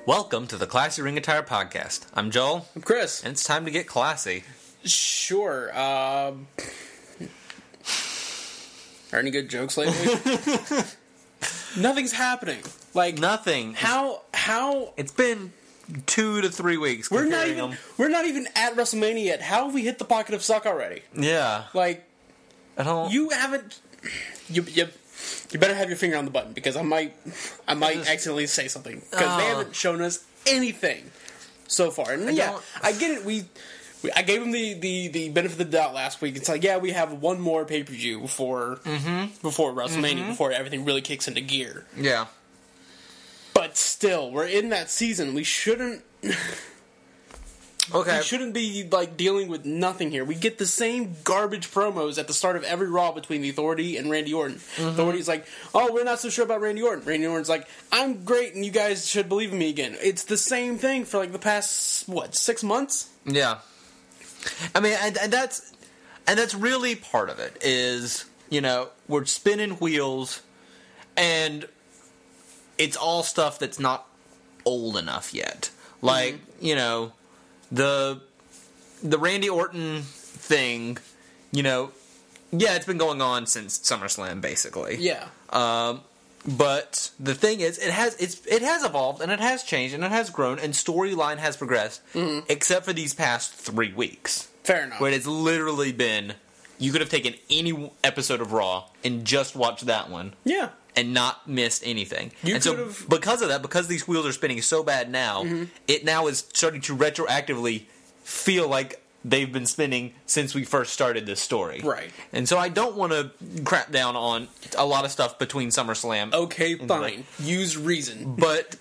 Welcome to the Classy Ring Attire Podcast. I'm Joel. I'm Chris. And it's time to get classy. Sure. Are any good jokes lately? Nothing's happening. Like Nothing. How? It's been 2 to 3 weeks. We're not even at WrestleMania yet. How have we hit the pocket of suck already? Yeah. Like, I don't. you haven't. You better have your finger on the button because I might accidentally say something because they haven't shown us anything so far. And I get it. I gave them the benefit of the doubt last week. It's like, yeah, we have one more pay-per-view before WrestleMania, before everything really kicks into gear. Yeah. But still, we're in that season. We shouldn't. Okay. We shouldn't be like dealing with nothing here. We get the same garbage promos at the start of every Raw between the Authority and Randy Orton. Authority's like, "Oh, we're not so sure about Randy Orton." Randy Orton's like, "I'm great, and you guys should believe in me again." It's the same thing for like the past 6 months. Yeah. I mean, and that's really part of it. Is, we're spinning wheels, and it's all stuff that's not old enough yet. Like, the Randy Orton thing, it's been going on since SummerSlam, basically. Yeah. But the thing is, it has evolved, and it has changed, and it has grown, and storyline has progressed, except for these past 3 weeks. Fair enough. Where it's literally been, you could have taken any episode of Raw and just watched that one. Yeah. And not missed anything. So because of that, because these wheels are spinning so bad now, it now is starting to retroactively feel like they've been spinning since we first started this story. Right. And so I don't want to crap down on a lot of stuff between SummerSlam. Okay, fine. Use reason. But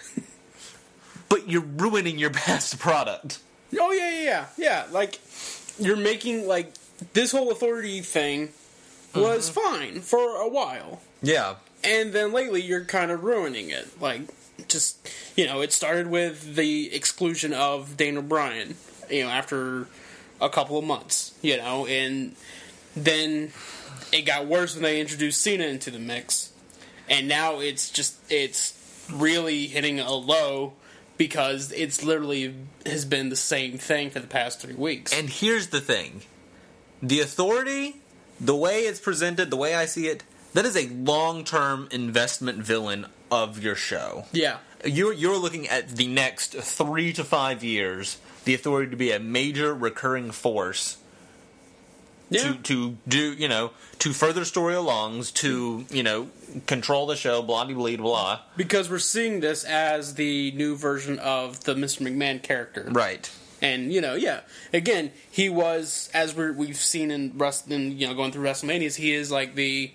you're ruining your best product. Oh, yeah. Like, you're making, like, this whole Authority thing was fine for a while. Yeah. And then lately, you're kind of ruining it. Like, just, it started with the exclusion of Daniel Bryan, after a couple of months, and then it got worse when they introduced Cena into the mix. And now it's really hitting a low because it's literally has been the same thing for the past 3 weeks. And here's the thing. The Authority, the way it's presented, the way I see it, that is a long-term investment villain of your show. Yeah. You're looking at the next 3 to 5 years, the Authority to be a major recurring force. Yeah. To do, to further story alongs, to, control the show, blah, blah, blah, blah. Because we're seeing this as the new version of the Mr. McMahon character. Right. And, again, he was, as we've seen in going through WrestleManias, he is like the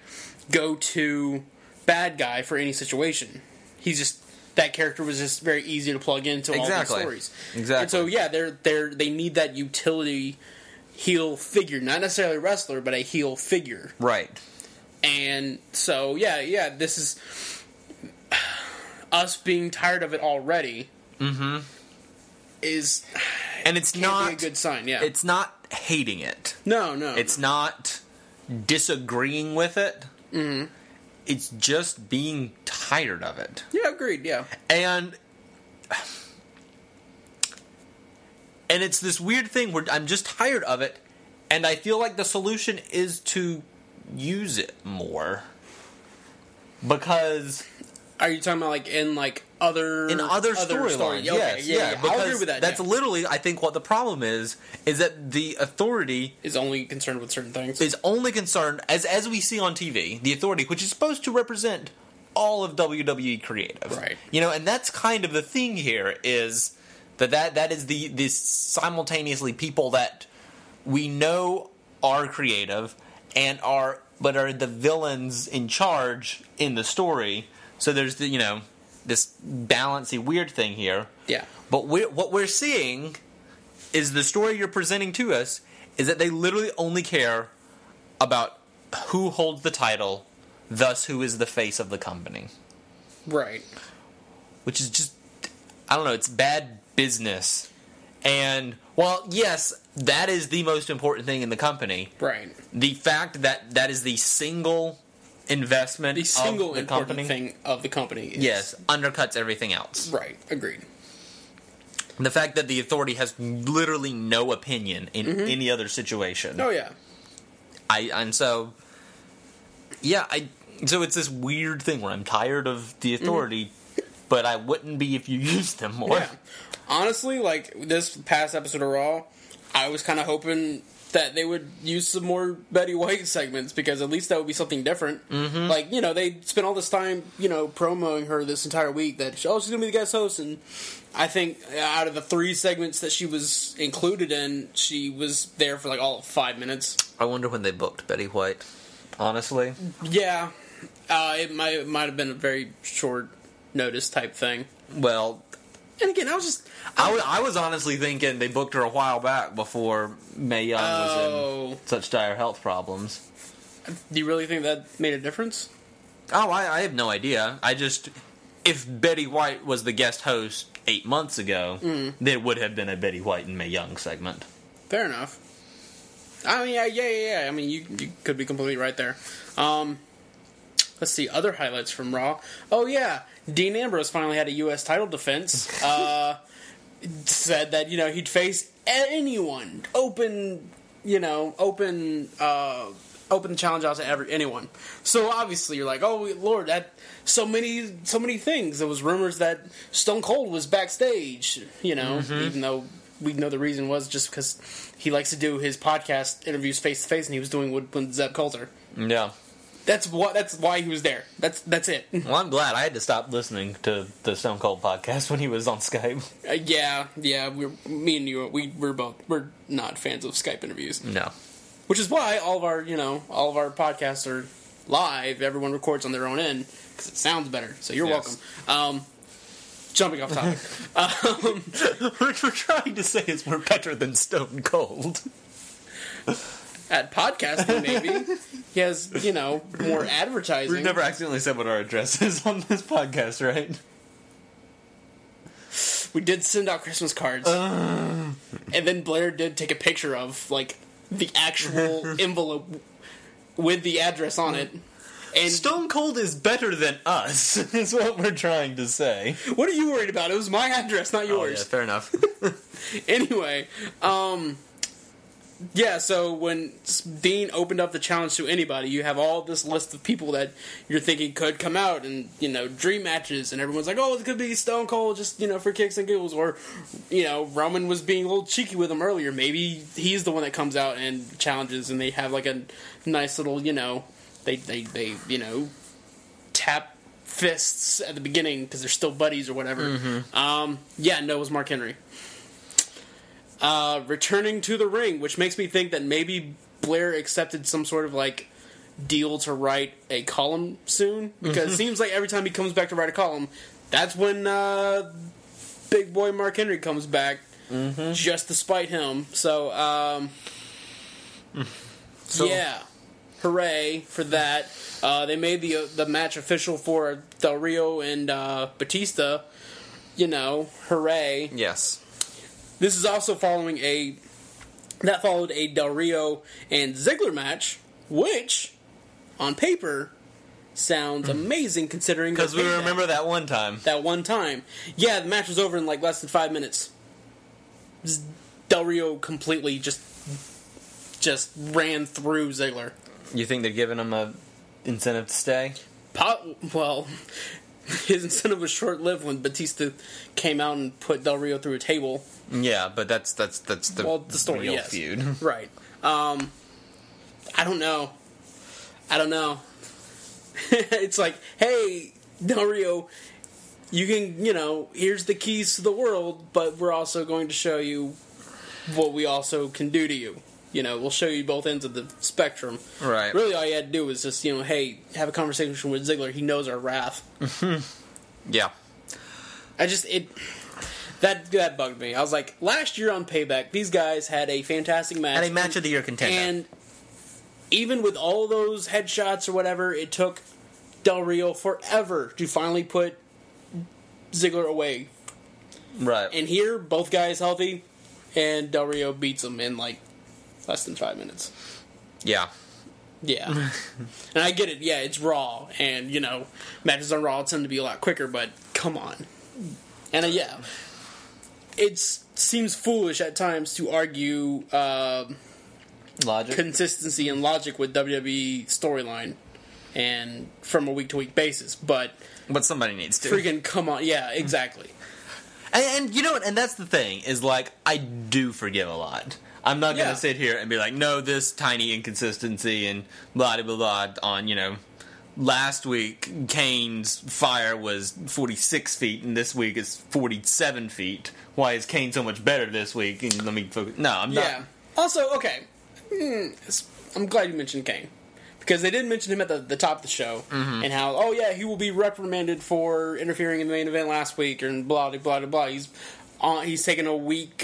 go-to bad guy for any situation. That character was just very easy to plug into all these stories. Exactly. And so, they need that utility heel figure, not necessarily a wrestler, but a heel figure. Right. And so, this is us being tired of it already. Mm-hmm. And it's can't not be a good sign. Yeah, it's not hating it. No. It's not disagreeing with it. Mm-hmm. It's just being tired of it. Yeah, agreed. Yeah, and it's this weird thing where I'm just tired of it, and I feel like the solution is to use it more. Because are you talking about like in other storylines? Okay, yeah. I'll agree with that. That's literally, I think, what the problem is that the Authority is only concerned with certain things. Is only concerned, as we see on TV, the Authority, which is supposed to represent all of WWE creative, right? And that's kind of the thing here is that is this simultaneously people that we know are creative and are the villains in charge in the story. So there's this balancy weird thing here. Yeah. But what we're seeing is the story you're presenting to us is that they literally only care about who holds the title, thus who is the face of the company. Right. Which is just, I don't know, it's bad business. And, well, yes, that is the most important thing in the company. Right. The fact that is the single investment the single of the important company thing of the company is, yes, undercuts everything else. Right, agreed. The fact that the Authority has literally no opinion in any other situation. Oh yeah. So it's this weird thing where I'm tired of the Authority, but I wouldn't be if you used them more. Yeah. Honestly, like, this past episode of Raw, I was kind of hoping that they would use some more Betty White segments, because at least that would be something different. Mm-hmm. Like, they spent all this time, promoting her this entire week that, she's going to be the guest host, and I think out of the 3 segments that she was included in, she was there for, like, all of 5 minutes. I wonder when they booked Betty White, honestly. Yeah. It might have been a very short notice type thing. Well... And again, I was honestly thinking they booked her a while back before Mae Young was in such dire health problems. Do you really think that made a difference? Oh, I have no idea. If Betty White was the guest host 8 months ago, there would have been a Betty White and Mae Young segment. Fair enough. I mean, yeah. I mean, you could be completely right there. Let's see, other highlights from Raw. Oh, yeah. Dean Ambrose finally had a U.S. title defense. Said that, he'd face anyone. Open the challenge out to anyone. So obviously you're like, oh, Lord, that so many things. There was rumors that Stone Cold was backstage, even though we know the reason was just because he likes to do his podcast interviews face-to-face, and he was doing with Zeb Coulter. Yeah. That's why he was there. That's it. Well, I'm glad. I had to stop listening to the Stone Cold podcast when he was on Skype. Yeah. Me and you, we're not fans of Skype interviews. No. Which is why all of our podcasts are live. Everyone records on their own end because it sounds better. So you're welcome. Jumping off topic. What we're trying to say is we're better than Stone Cold. At podcasting, maybe. He has, more advertising. We've never accidentally said what our address is on this podcast, right? We did send out Christmas cards. And then Blair did take a picture of, like, the actual envelope with the address on it. And Stone Cold is better than us, is what we're trying to say. What are you worried about? It was my address, not yours. Oh, yeah, fair enough. Anyway, yeah, so when Dean opened up the challenge to anybody, you have all this list of people that you're thinking could come out and, dream matches, and everyone's like, oh, it could be Stone Cold just, for kicks and giggles, or, Roman was being a little cheeky with him earlier. Maybe he's the one that comes out and challenges, and they have, like, a nice little, they tap fists at the beginning because they're still buddies or whatever. Mm-hmm. No, it was Mark Henry. Returning to the ring, which makes me think that maybe Blair accepted some sort of, like, deal to write a column soon, because it seems like every time he comes back to write a column, that's when big boy Mark Henry comes back, just to spite him. So, yeah, hooray for that. They made the match official for Del Rio and Batista. Hooray. Yes. This is also followed a Del Rio and Ziggler match, which, on paper, sounds amazing considering... Because we remember that one time. Yeah, the match was over in, like, less than 5 minutes. Del Rio completely just ran through Ziggler. You think they're giving him a incentive to stay? Well... His incentive was short-lived when Batista came out and put Del Rio through a table. Yeah, but that's the story, real yes. feud. Right. I don't know. It's like, hey, Del Rio, you can, here's the keys to the world, but we're also going to show you what we also can do to you. We'll show you both ends of the spectrum. Right. Really, all you had to do was just, hey, have a conversation with Ziggler. He knows our wrath. Yeah. That bugged me. I was like, last year on Payback, these guys had a fantastic match. And a match of the year contender. And even with all those headshots or whatever, it took Del Rio forever to finally put Ziggler away. Right. And here, both guys healthy, and Del Rio beats him in, like, less than 5 minutes. Yeah. Yeah. And I get it, yeah, it's Raw, and, matches on Raw tend to be a lot quicker, but come on. And, yeah. it seems foolish at times to argue Logic. consistency and logic with WWE storyline and from a week-to-week basis, but somebody needs to. freaking come on. Yeah, exactly. And you know what? And that's the thing, is like, I do forgive a lot. I'm not going to sit here and be like, no, this tiny inconsistency and blah, blah, blah on, last week Kane's fire was 46 feet and this week is 47 feet. Why is Kane so much better this week? And let me focus. No, I'm not. Yeah. Also, okay. I'm glad you mentioned Kane. Because they did mention him at the top of the show, and how, oh yeah, he will be reprimanded for interfering in the main event last week, and blah blah blah blah. He's taking a week,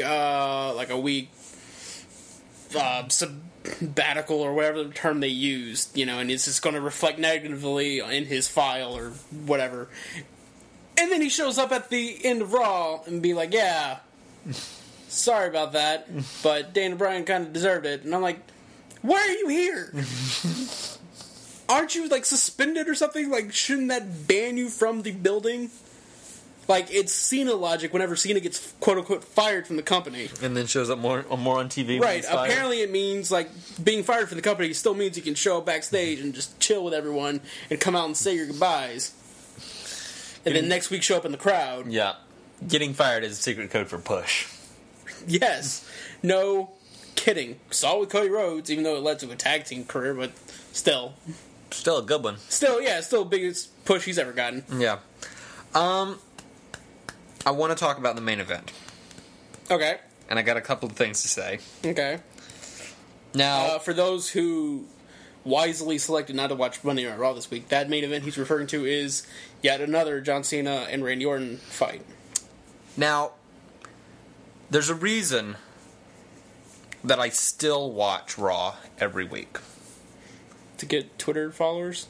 sabbatical or whatever the term they used, and it's just going to reflect negatively in his file or whatever. And then he shows up at the end of Raw and be like, yeah, sorry about that, but Daniel Bryan kind of deserved it. And I'm like, why are you here? Aren't you, suspended or something? Shouldn't that ban you from the building? It's Cena logic whenever Cena gets, quote-unquote, fired from the company. And then shows up more on TV. Right. Apparently it means, being fired from the company still means you can show up backstage and just chill with everyone and come out and say your goodbyes. And then next week show up in the crowd. Yeah. Getting fired is a secret code for push. Yes. No kidding. Saw it with Cody Rhodes, even though it led to a tag team career, but still. Still a good one. Still the biggest push he's ever gotten. Yeah. I want to talk about the main event. Okay. And I got a couple of things to say. Okay. Now, for those who wisely selected not to watch Monday Night Raw this week, that main event he's referring to is yet another John Cena and Randy Orton fight. Now, there's a reason that I still watch Raw every week. To get Twitter followers?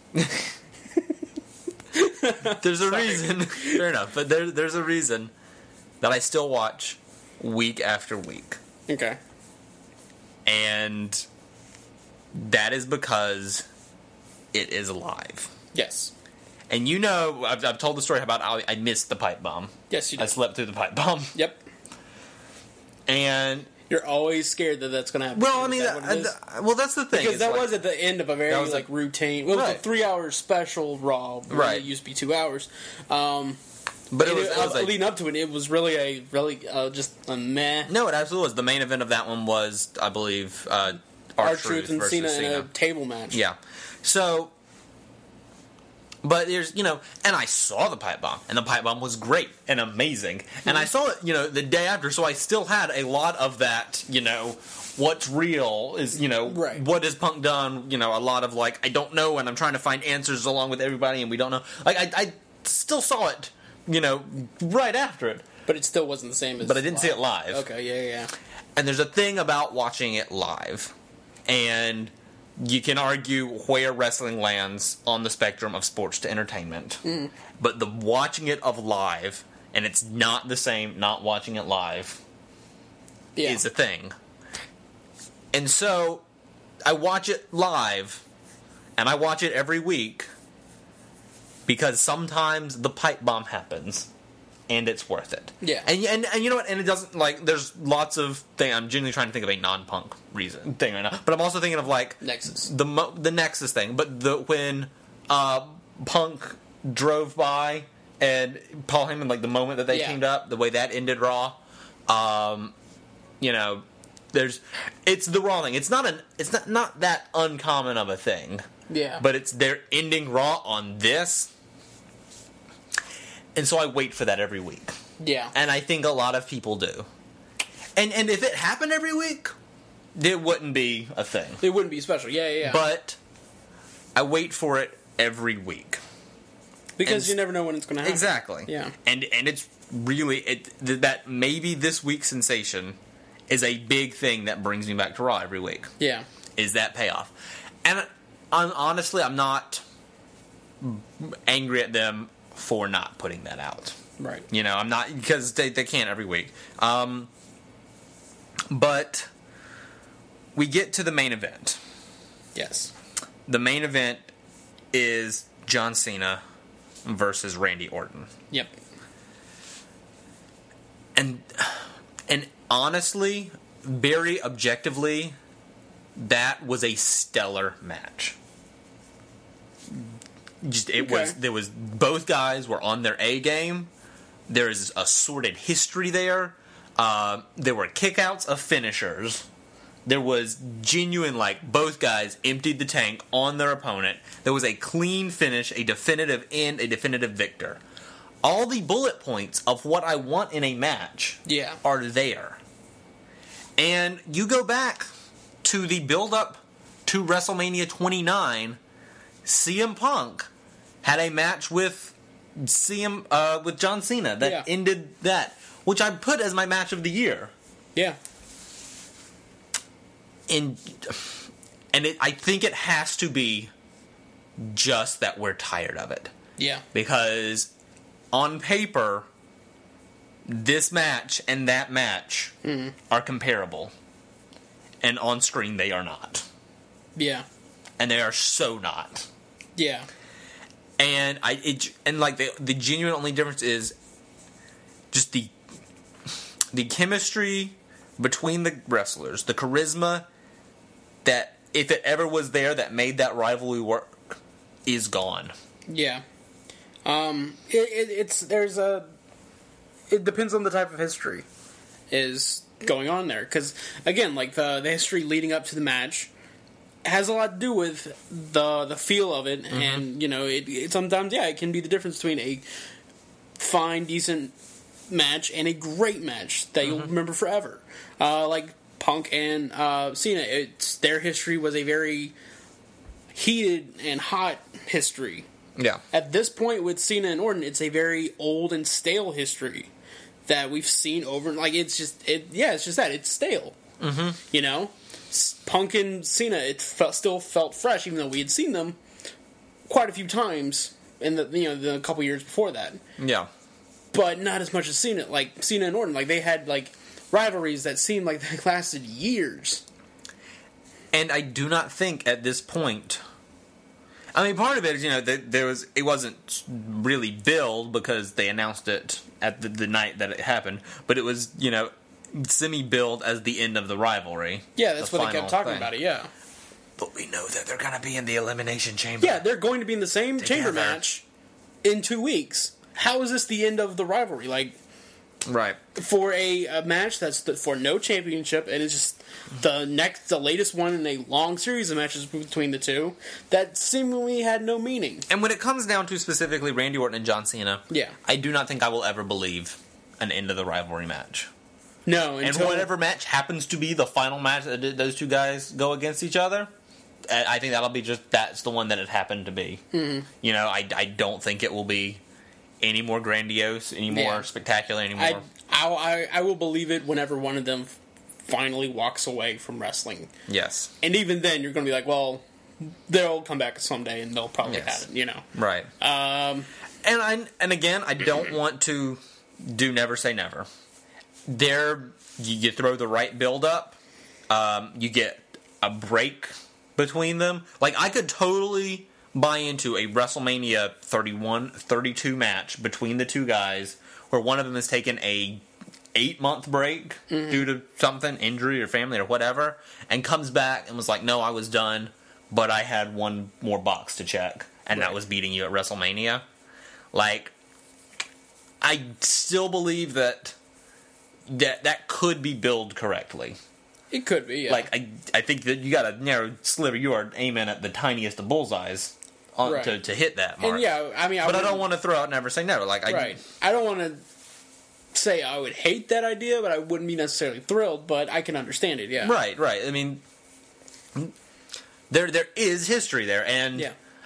There's a reason. Fair enough. But there's a reason that I still watch week after week. Okay. And that is because it is live. Yes. And I've told the story about how I missed the pipe bomb. Yes, you did. I slept through the pipe bomb. Yep. And you're always scared that that's going to happen. Well, I mean, that's the thing. Because that was at the end of a very routine. Well, it was a 3-hour special Raw. Right. It used to be 2 hours. But it was leading up to it, it was really just a meh. No, it absolutely was. The main event of that one was, I believe, R-Truth and Cena in a table match. Yeah. So, but there's, and I saw the pipe bomb, and the pipe bomb was great and amazing. Mm-hmm. And I saw it, the day after, so I still had a lot of that, what's real is, right. What has Punk done, a lot of, I don't know, and I'm trying to find answers along with everybody, and we don't know. I still saw it, right after it. But it still wasn't the same as But I didn't see it live. Okay, yeah. And there's a thing about watching it live, and you can argue where wrestling lands on the spectrum of sports to entertainment. Mm. But the watching it of live, and it's not the same not watching it live, is a thing. And so, I watch it live, and I watch it every week, because sometimes the pipe bomb happens, and it's worth it. Yeah. And you know what? And it doesn't, there's lots of things. I'm genuinely trying to think of a non-Punk thing right now. But I'm also thinking of, Nexus. The Nexus thing. But when Punk drove by and Paul Heyman, the moment that they teamed up, the way that ended Raw, it's the Raw thing. It's not that uncommon of a thing. Yeah. But they're ending Raw on this. And so I wait for that every week. Yeah. And I think a lot of people do. And if it happened every week, it wouldn't be a thing. It wouldn't be special. Yeah. But I wait for it every week. Because you never know when it's going to happen. Exactly. Yeah. And it's really that maybe this week's sensation is a big thing that brings me back to Raw every week. Yeah. Is that payoff. And honestly, I'm not angry at them for not putting that out. Right. I'm not, because they can't every week. But we get to the main event. Yes. The main event is John Cena versus Randy Orton. Yep. And And honestly, very objectively, that was a stellar match. There was both guys were on their A game. There is a sordid history there. There were kickouts of finishers. There was genuine, like, both guys emptied the tank on their opponent. There was a clean finish, a definitive end, a definitive victor. All the bullet points of what I want in a match are there. And you go back to the build-up to WrestleMania 29, CM Punk had a match with with John Cena that ended that, which I'd put as my match of the year. Yeah. I think it has to be just that we're tired of it. Yeah. Because on paper, this match and that match are comparable. And on screen, they are not. Yeah. And they are so not. Yeah. And the genuine only difference is just the chemistry between the wrestlers, the charisma that, if it ever was there, that made that rivalry work, is gone. Yeah. It depends on the type of history is going on there, because again, like the history leading up to the match has a lot to do with the feel of it, and it sometimes it can be the difference between a fine, decent match and a great match that you'll remember forever. Like Punk and Cena, their history was a very heated and hot history. Yeah. At this point with Cena and Orton, it's a very old and stale history that we've seen over. Like it's just that it's stale. Mm-hmm. Punk and Cena, still felt fresh, even though we had seen them quite a few times in the couple years before that. Yeah. But not as much as Cena. Like Cena and Orton, like they had like rivalries that seemed like they lasted years. And I do not think at this point. I mean, part of it is it wasn't really billed because they announced it at the night that it happened, but it was semi-billed as the end of the rivalry. Yeah, that's what they kept talking about it. Yeah. But we know that they're going to be in the Elimination Chamber. Yeah, they're going to be in the same chamber match in 2 weeks. How is this the end of the rivalry? Like, right, for a match that's for no championship, and it's just the latest one in a long series of matches between the two that seemingly had no meaning. And when it comes down to specifically Randy Orton and John Cena, I do not think I will ever believe an end of the rivalry match. No, and whatever match happens to be the final match that those two guys go against each other, I think that's the one that it happened to be. Mm-hmm. I don't think it will be any more grandiose, any more spectacular anymore. I will believe it whenever one of them finally walks away from wrestling. Yes. And even then, you're going to be like, well, they'll come back someday, and they'll probably have it, Right. And again, I don't want to do never say never. You throw the right build up, you get a break between them. Like, I could totally buy into a WrestleMania 32 match between the two guys where one of them has taken a 8-month break due to something, injury or family or whatever, and comes back and was like, no, I was done, but I had one more box to check, and that was beating you at WrestleMania. Like, I still believe that could be billed correctly. It could be, yeah. Like, I think that you got a narrow sliver. You are aiming at the tiniest of bullseyes to hit that mark. And I don't want to throw out never say never. Like, I don't want to say I would hate that idea, but I wouldn't be necessarily thrilled. But I can understand it. Yeah. Right. I mean, there is history there, and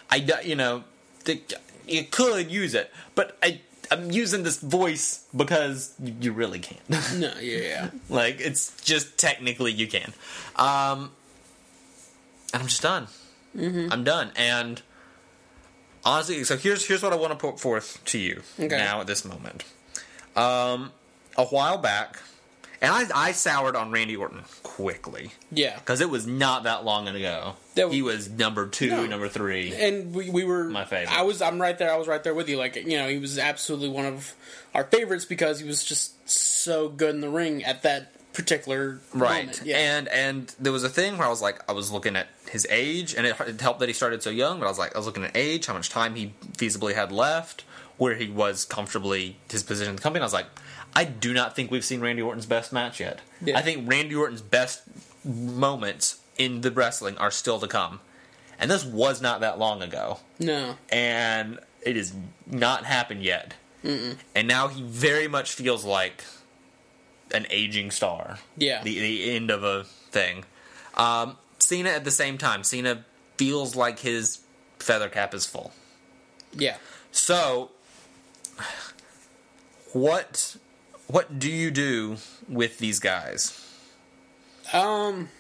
you could use it, but I'm using this voice because you really can't. No, yeah. Like, it's just technically you can. And I'm just done. Mm-hmm. I'm done. And honestly, so here's what I want to put forth to you now at this moment. A while back, And I soured on Randy Orton quickly. Yeah. Because it was not that long ago. He was number 2, number 3. And we were... My favorite. I'm right there. I was right there with you. Like, he was absolutely one of our favorites because he was just so good in the ring at that particular moment. Yeah. And there was a thing where I was looking at his age, and it helped that he started so young, but I was looking at age, how much time he feasibly had left, where he was comfortably, his position in the company, and I was like, I do not think we've seen Randy Orton's best match yet. Yeah. I think Randy Orton's best moments in the wrestling are still to come. And this was not that long ago. No. And it has not happened yet. Mm-mm. And now he very much feels like an aging star. Yeah. The end of a thing. Cena at the same time. Cena feels like his feather cap is full. Yeah. So, what do you do with these guys? And,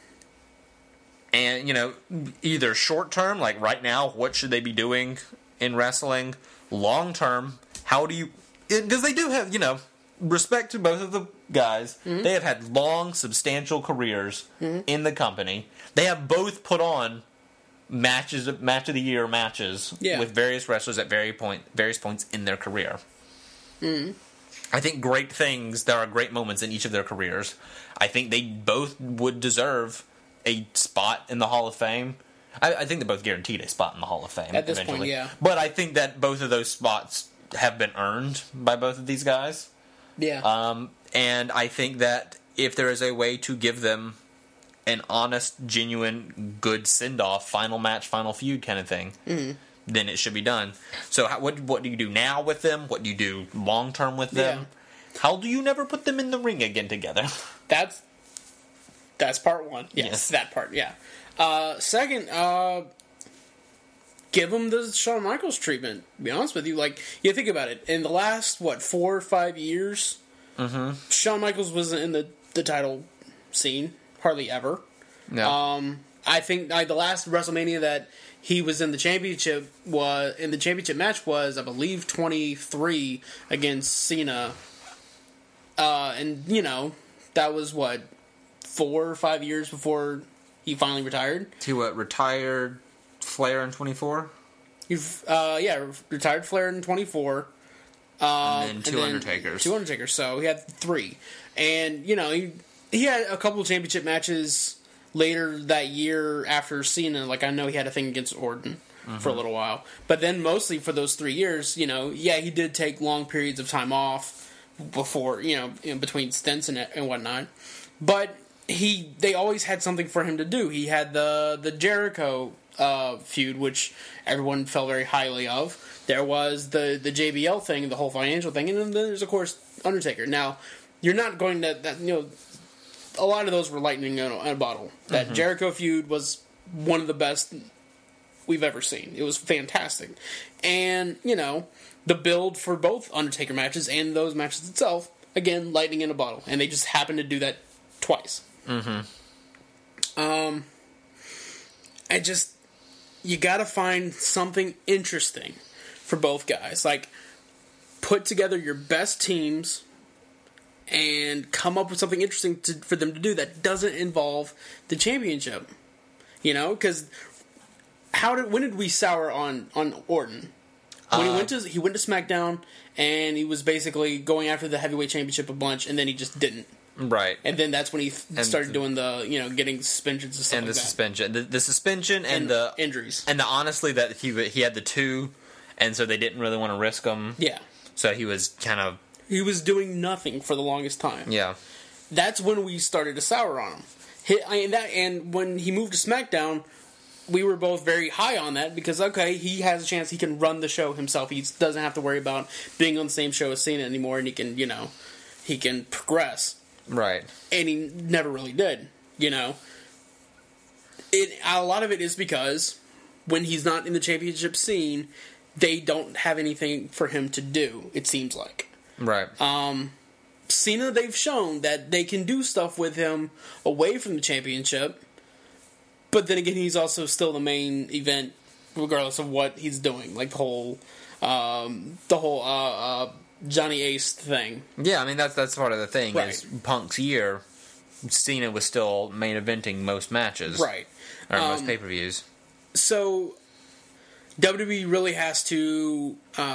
either short term, like right now, what should they be doing in wrestling? Long term, how do you... Because they do have, respect to both of the guys. Mm-hmm. They have had long, substantial careers in the company. They have both put on match of the year matches with various wrestlers at various points in their career. Mm-hmm. I think there are great moments in each of their careers. I think they both would deserve a spot in the Hall of Fame. I think they're both guaranteed a spot in the Hall of Fame at this eventually. point, yeah. But I think that both of those spots have been earned by both of these guys. Yeah. And I think that if there is a way to give them an honest, genuine, good send-off, final match, final feud kind of thing, then it should be done. So what do you do now with them? What do you do long-term with them? Yeah. How do you never put them in the ring again together? That's part one. Yes, that part, yeah. Second, give them the Shawn Michaels treatment. To be honest with you, you think about it. In the last 4 or 5 years, Shawn Michaels wasn't in the title scene hardly ever. No. I think the last WrestleMania that he was in the championship match was, I believe, 23 against Cena. And that was 4 or 5 years before he finally retired. He retired Flair in 24? Retired Flair in 24. And then two Undertakers. Two Undertakers, so he had 3. And, he had a couple of championship matches later that year after Cena. I know he had a thing against Orton for a little while. But then mostly for those 3 years, he did take long periods of time off before, in between stints and whatnot. But they always had something for him to do. He had the Jericho feud, which everyone felt very highly of. There was the JBL thing, the whole financial thing, and then there's, of course, Undertaker. Now, you're not going to... a lot of those were lightning in a bottle. That Jericho feud was one of the best we've ever seen. It was fantastic. And, the build for both Undertaker matches and those matches itself, again, lightning in a bottle. And they just happened to do that twice. You gotta find something interesting for both guys. Put together your best teams and come up with something interesting for them to do that doesn't involve the championship. Because when did we sour on Orton? When he went to SmackDown and he was basically going after the heavyweight championship a bunch, and then he just didn't. Right. And then that's when he started doing the, getting suspensions and stuff and like the that. suspension, the suspension and the injuries, and honestly that he had the 2, and so they didn't really want to risk them. Yeah. So he was doing nothing for the longest time. Yeah. That's when we started to sour on him. And when he moved to SmackDown, we were both very high on that because, okay, he has a chance. He can run the show himself. He doesn't have to worry about being on the same show as Cena anymore, and he can, he can progress. Right. And he never really did, A lot of it is because when he's not in the championship scene, they don't have anything for him to do, it seems like. Right. Cena, they've shown that they can do stuff with him away from the championship, but then again, he's also still the main event, regardless of what he's doing. The whole Johnny Ace thing. Yeah, I mean that's part of the thing. Right. Is Punk's year, Cena was still main eventing most matches, Right. or most pay-per-views. So WWE really has to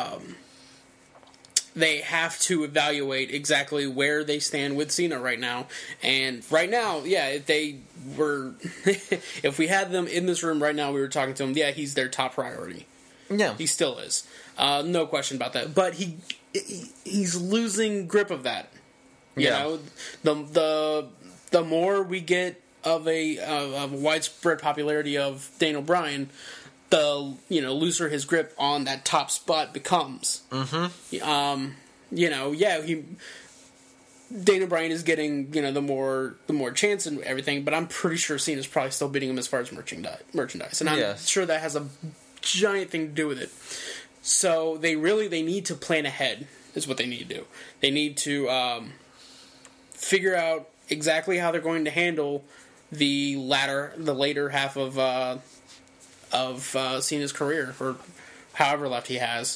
they have to evaluate exactly where they stand with Cena right now. And right now, yeah, if they were if we had them in this room right now, we were talking to them, yeah, he's their top priority. Yeah, He still is. No question about that. But he's losing grip of that. You Yeah. know, the more we get of a widespread popularity of Daniel Bryan, the looser his grip on that top spot becomes. Mm-hmm. Daniel Bryan is getting the more chance and everything, but I'm pretty sure Cena's probably still beating him as far as merchandise, and I'm sure that has a giant thing to do with it. So they need to plan ahead. Is what they need to do. They need to figure out exactly how they're going to handle the later half of Cena's career, or however left he has.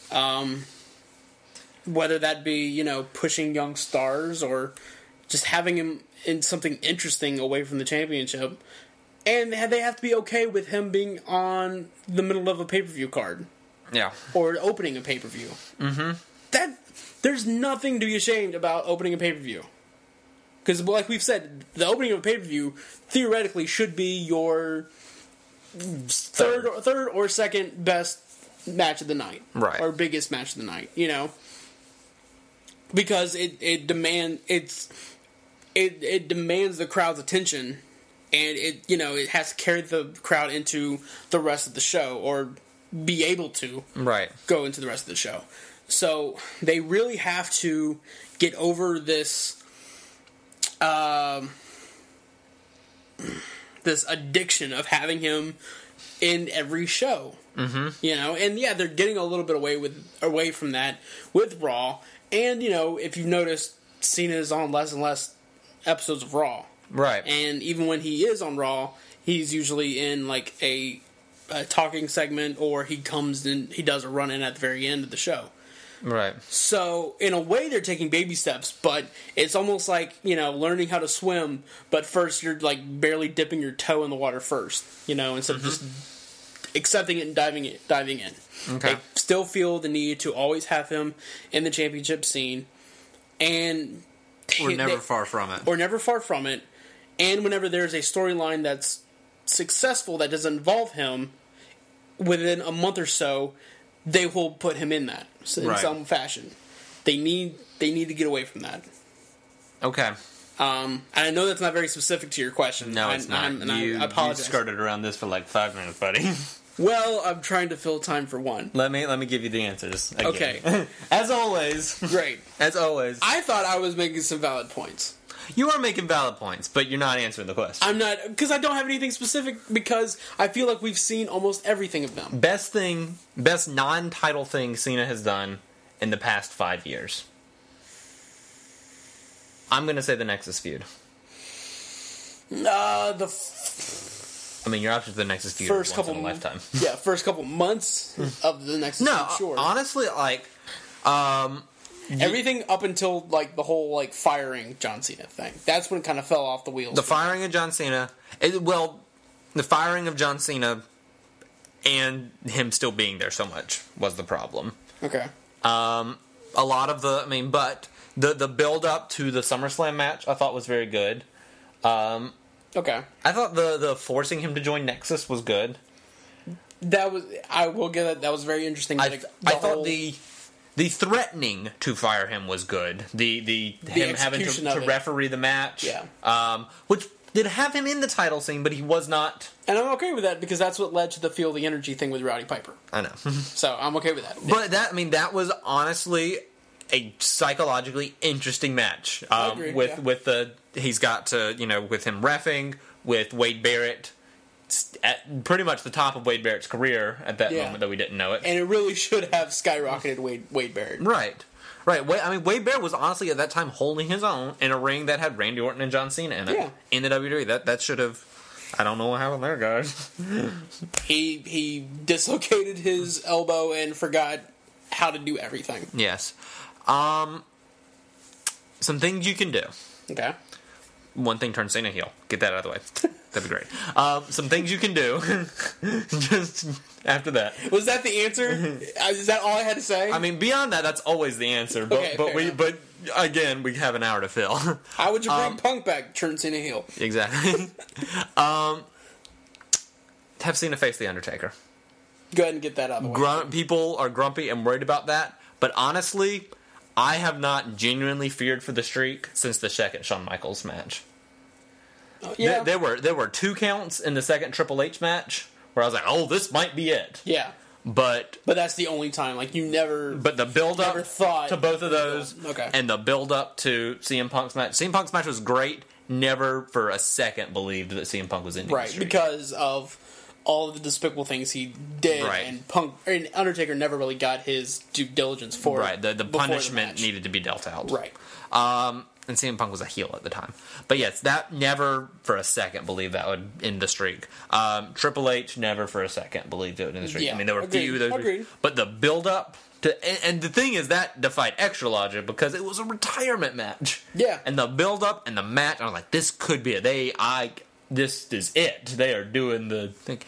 Whether that be pushing young stars or just having him in something interesting away from the championship, and they have to be okay with him being on the middle of a pay-per-view card. Yeah. Or opening a pay-per-view. Mm-hmm. There's nothing to be ashamed about opening a pay-per-view. Because, like we've said, the opening of a pay-per-view theoretically should be your third or second best match of the night. Right. Or biggest match of the night, Because it demands the crowd's attention, and it has to carry the crowd into the rest of the show, or be able to go into the rest of the show. So they really have to get over this this addiction of having him in every show. Mm-hmm. And yeah, they're getting a little bit away from that with Raw. And if you've noticed, Cena is on less and less episodes of Raw. Right. And even when he is on Raw, he's usually in like a talking segment, or he comes in, he does a run in at the very end of the show. Right. So in a way, they're taking baby steps, but it's almost like learning how to swim. But first, you're like barely dipping your toe in the water first, instead of just accepting it and diving in. Okay. They still feel the need to always have him in the championship scene, and We're never far from it. Or never far from it. And whenever there's a storyline that's successful that doesn't involve him, within a month or so, they will put him in that in some fashion. They need to get away from that. Okay. And I know that's not very specific to your question. No, it's not. I apologize. You skirted around this for like 5 minutes, buddy. Well, I'm trying to fill time for one. Let me give you the answers again. Okay. As always. Great. As always. I thought I was making some valid points. You are making valid points, but you're not answering the question. I'm not, because I don't have anything specific, because I feel like we've seen almost everything of them. Best non-title thing Cena has done in the past 5 years. I'm going to say the Nexus feud. I mean, you're after the Nexus feud First once couple in a lifetime. Yeah, first couple months of the Nexus feud, sure. Honestly, like... everything up until like the whole like firing John Cena thing. That's when it kind of fell off the wheels. The firing of John Cena... the firing of John Cena and him still being there so much was the problem. Okay. A lot of the... but the build-up to the SummerSlam match I thought was very good. Okay. I thought the forcing him to join Nexus was good. That was... I will give it... That was very interesting. I thought the threatening to fire him was good. The him having to referee the match. Yeah. Which did have him in the title scene, but he was not. And I'm okay with that, because that's what led to the Feel the Energy thing with Rowdy Piper. I know. So I'm okay with that. But that was honestly a psychologically interesting match. I agree, with he's got to, with him reffing, with Wade Barrett at pretty much the top of Wade Barrett's career at that moment, that we didn't know it. And it really should have skyrocketed Wade Barrett. Right. Wade Barrett was honestly at that time holding his own in a ring that had Randy Orton and John Cena in it. Yeah. In the WWE. That should have... I don't know what happened there, guys. He dislocated his elbow and forgot how to do everything. Yes. Some things you can do. Okay. One thing turns Cena heel. Get that out of the way. That'd be great. Some things you can do. Just after that. Was that the answer? Is that all I had to say? I mean, beyond that, that's always the answer. But Okay, but again, we have an hour to fill. How would you bring Punk back, turn Cena heel? Exactly. Have Cena face the Undertaker. Go ahead and get that out of the way. People are grumpy and worried about that, but honestly, I have not genuinely feared for the streak since the second Shawn Michaels match. Yeah. There were 2 counts in the second Triple H match where I was like, oh, this might be it. Yeah. But that's the only time. Like, you never... But the build-up to both of those, and the build-up to CM Punk's match. CM Punk's match was great. Never for a second believed that CM Punk was in the streak. Because of all of the despicable things he did, and Undertaker never really got his due diligence for it. Right, the punishment needed to be dealt out. Right. And CM Punk was a heel at the time. But yes, that never for a second believed that would end the streak. Triple H never for a second believed it would end the streak. Yeah, I mean, there were a few of those. Agreed. But the build-up to... And the thing is, that defied extra logic because it was a retirement match. Yeah. And the build-up and the match, I was like, this could be it. This is it. They are doing the thing.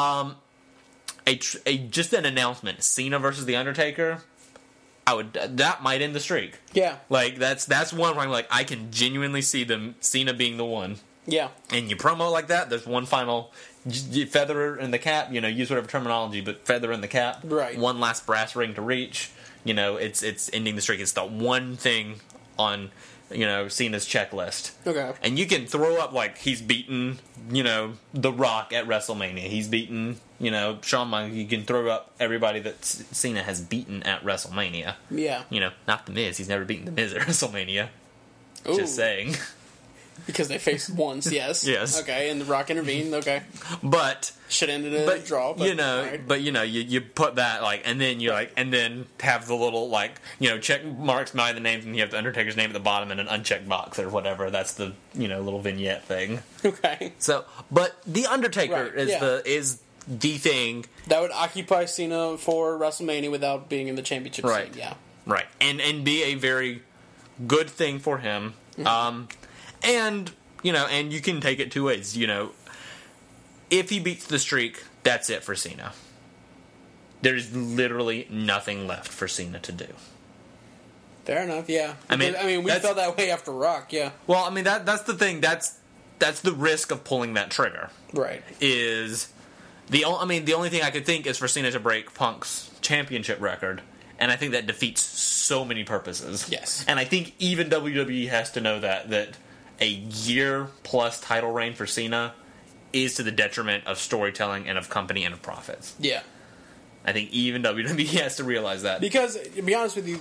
Just an announcement: Cena versus The Undertaker. That might end the streak. Yeah. Like that's one where I'm like, I can genuinely see Cena being the one. Yeah. And you promo like that. There's one final feather in the cap. Use whatever terminology, but feather in the cap. Right. One last brass ring to reach. It's ending the streak. It's the one thing on Cena's checklist. Okay. And you can throw up like he's beaten, The Rock at WrestleMania. He's beaten, Shawn Michaels. You can throw up everybody that Cena has beaten at WrestleMania. Yeah. Not The Miz. He's never beaten The Miz at WrestleMania. Ooh. Just saying. Because they faced once, yes. Yes. Okay, and The Rock intervened, okay. But... should end in a draw, but... you put that, and then have the little, check marks by the names, and you have the Undertaker's name at the bottom in an unchecked box or whatever. That's the, little vignette thing. Okay. So, but The Undertaker is the thing... that would occupy Cena for WrestleMania without being in the championship scene, yeah. Right. And be a very good thing for him. Mm-hmm. And you can take it 2 ways. If he beats the streak, that's it for Cena. There's literally nothing left for Cena to do. Fair enough, yeah. We felt that way after Rock, yeah. Well, I mean, that's the thing. That's the risk of pulling that trigger. Right. Is the only thing I could think is for Cena to break Punk's championship record. And I think that defeats so many purposes. Yes. And I think even WWE has to know that a year-plus title reign for Cena is to the detriment of storytelling and of company and of profits. Yeah. I think even WWE has to realize that. Because, to be honest with you,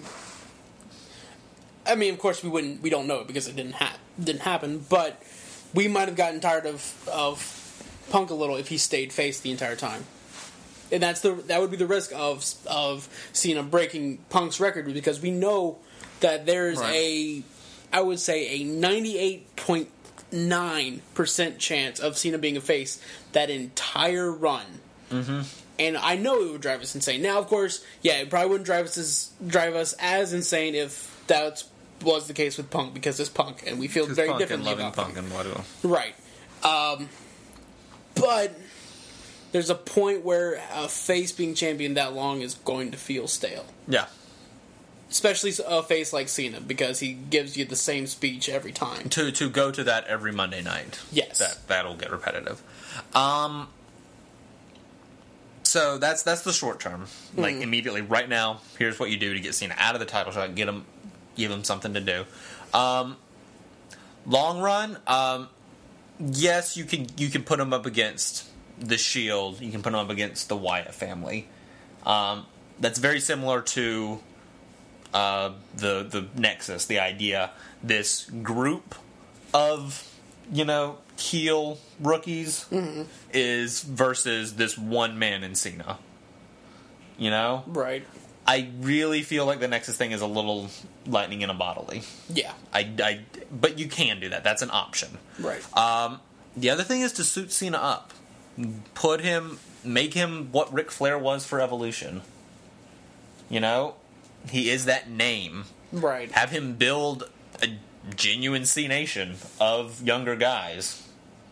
of course we don't know it because it didn't happen, but we might have gotten tired of Punk a little if he stayed face the entire time. And that would be the risk of Cena breaking Punk's record, because we know that there's I would say a 98.9% chance of Cena being a face that entire run. Mm-hmm. And I know it would drive us insane. Now, of course, it probably wouldn't drive us as insane if that was the case with Punk, because it's Punk, and we feel very differently about Punk. And whatever. Right. But there's a point where a face being champion that long is going to feel stale. Yeah. Especially a face like Cena, because he gives you the same speech every time. To go to that every Monday night. Yes. That'll get repetitive. So that's the short term. Like, immediately, right now, here's what you do to get Cena out of the title shot, give him something to do. Long run, yes, you can put him up against the Shield. You can put him up against the Wyatt family. That's very similar to the Nexus, the idea, this group of, heel rookies is versus this one man in Cena. Right. I really feel like the Nexus thing is a little lightning in a bottle-y. Yeah. But you can do that. That's an option. Right. The other thing is to suit Cena up. Make him what Ric Flair was for Evolution. He is that name. Right. Have him build a genuine C Nation of younger guys.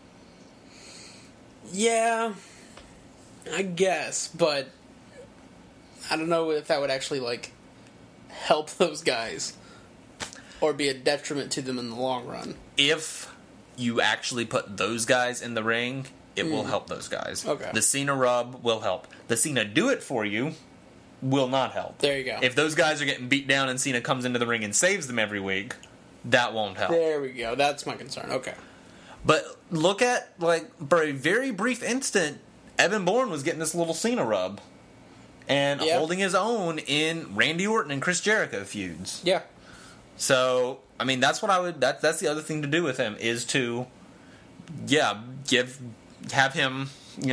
Yeah, I guess, but I don't know if that would actually, like, help those guys or be a detriment to them in the long run. If you actually put those guys in the ring, it will help those guys. Okay. The Cena rub will help. The Cena do it for you will not help. There you go. If those guys are getting beat down and Cena comes into the ring and saves them every week, that won't help. There we go. That's my concern. Okay. But look at, like, for a very brief instant, Evan Bourne was getting this little Cena rub. And holding his own in Randy Orton and Chris Jericho feuds. Yeah. So, I mean, that's what I would... That's the other thing to do with him, is to, have him,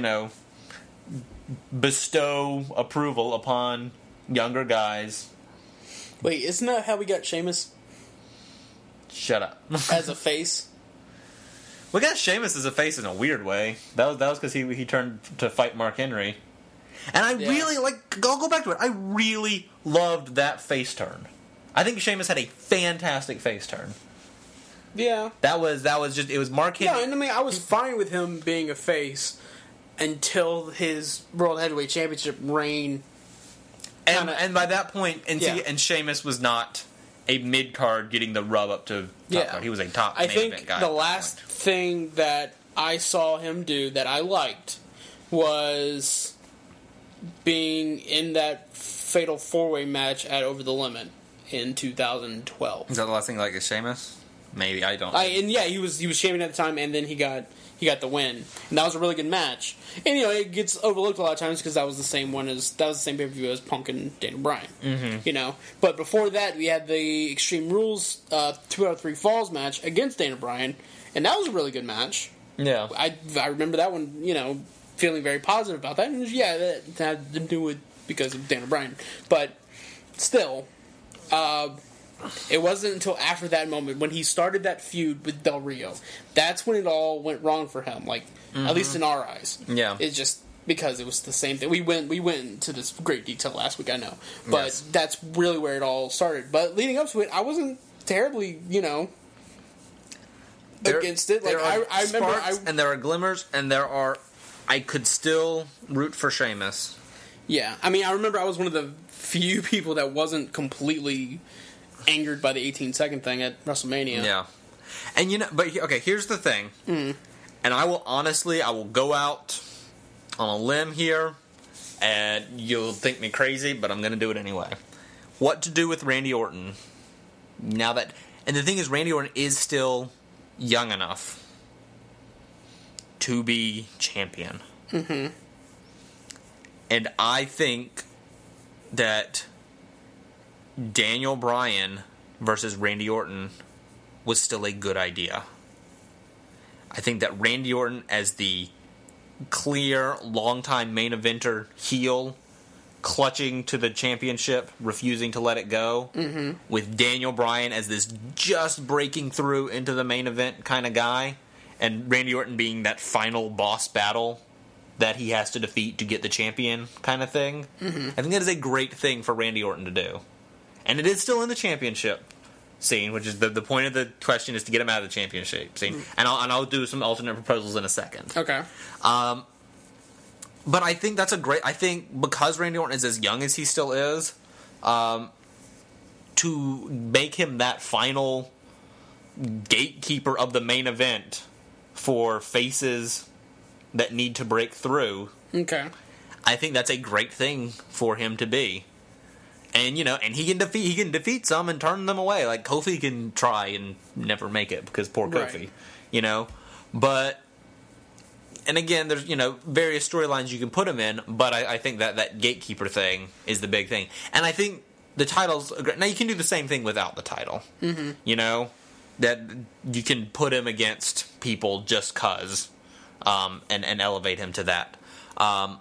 bestow approval upon younger guys. Wait, isn't that how we got Sheamus Shut up. as a face? We got Sheamus as a face in a weird way. That was because he turned to fight Mark Henry. And I really, I'll go back to it. I really loved that face turn. I think Sheamus had a fantastic face turn. Yeah. That was just, it was Mark Henry. Yeah, and I mean, I was fine with him being a face until his World Heavyweight Championship reign. And by that point, and Sheamus was not a mid-card getting the rub up to top card. He was a top main event guy. I think the last thing that I saw him do that I liked was being in that fatal 4-way match at Over the Limit in 2012. Is that the last thing like Sheamus? Maybe, I don't know. He was champion at the time, and then he got the win, and that was a really good match. And it gets overlooked a lot of times because that was the same pay-per-view as Punk and Daniel Bryan. Mm-hmm. But before that, we had the Extreme Rules 2 out of 3 Falls match against Daniel Bryan, and that was a really good match. Yeah, I remember that one. Feeling very positive about that, and that had to do with because of Daniel Bryan, but still. It wasn't until after that moment when he started that feud with Del Rio. That's when it all went wrong for him. At least in our eyes. Yeah. It's just because it was the same thing. We went into this great detail last week, I know. But that's really where it all started. But leading up to it, I wasn't terribly, against it. I remember and there are glimmers and I could still root for Sheamus. Yeah. I mean, I remember I was one of the few people that wasn't completely angered by the 18-second thing at WrestleMania. Yeah. And but here's the thing. And I will go out on a limb here, and you'll think me crazy, but I'm going to do it anyway. What to do with Randy Orton now that... And the thing is, Randy Orton is still young enough to be champion. Mm-hmm. And I think that Daniel Bryan versus Randy Orton was still a good idea. I think that Randy Orton as the clear, longtime main eventer heel, clutching to the championship, refusing to let it go, with Daniel Bryan as this just breaking through into the main event kind of guy, and Randy Orton being that final boss battle that he has to defeat to get the champion kind of thing. I think that is a great thing for Randy Orton to do. And it is still in the championship scene, which is the point of the question is to get him out of the championship scene. And I'll do some alternate proposals in a second. Okay. But I think that's I think because Randy Orton is as young as he still is, to make him that final gatekeeper of the main event for faces that need to break through. Okay. I think that's a great thing for him to be. And and he can defeat some and turn them away. Like Kofi can try and never make it because poor Kofi, But and again, there's various storylines you can put him in. But I think that gatekeeper thing is the big thing. And I think the title's now you can do the same thing without the title. Mm-hmm. That you can put him against people just cause, and elevate him to that. But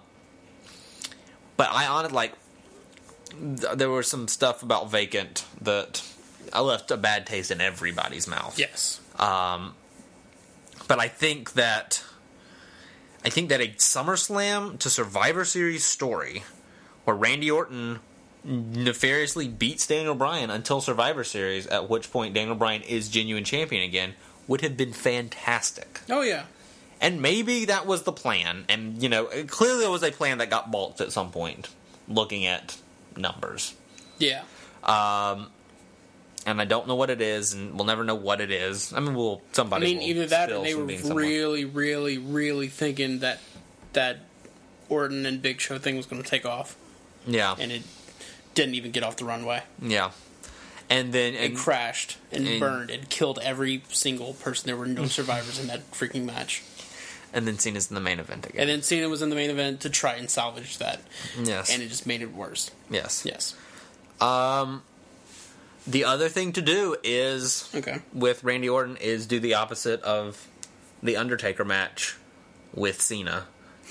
I honestly there was some stuff about Vacant that I left a bad taste in everybody's mouth. Yes. But I think that a SummerSlam to Survivor Series story where Randy Orton nefariously beats Daniel Bryan until Survivor Series, at which point Daniel Bryan is genuine champion again, would have been fantastic. Oh, yeah. And maybe that was the plan. And, clearly there was a plan that got balked at some point, looking at numbers. Yeah. And I don't know what it is, and we'll never know what it is. I mean, either that or they were really, really, really thinking that Orton and Big Show thing was going to take off. Yeah. And it didn't even get off the runway. Yeah. And then... It crashed and burned and killed every single person. There were no survivors in that freaking match. And then Cena's in the main event again. And then Cena was in the main event to try and salvage that. Yes. And it just made it worse. Yes. Yes. The other thing to do is, with Randy Orton, is do the opposite of the Undertaker match with Cena.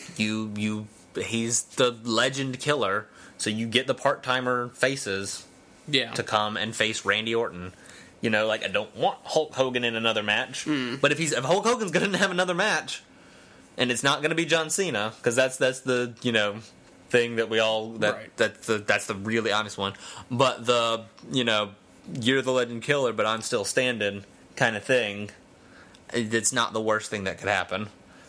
He's the legend killer, so you get the part-timer faces to come and face Randy Orton. I don't want Hulk Hogan in another match, but if Hulk Hogan's going to have another match, and it's not going to be John Cena, because that's the thing that we all that's the really honest one. But the you're the legend killer, but I'm still standing kind of thing. It's not the worst thing that could happen.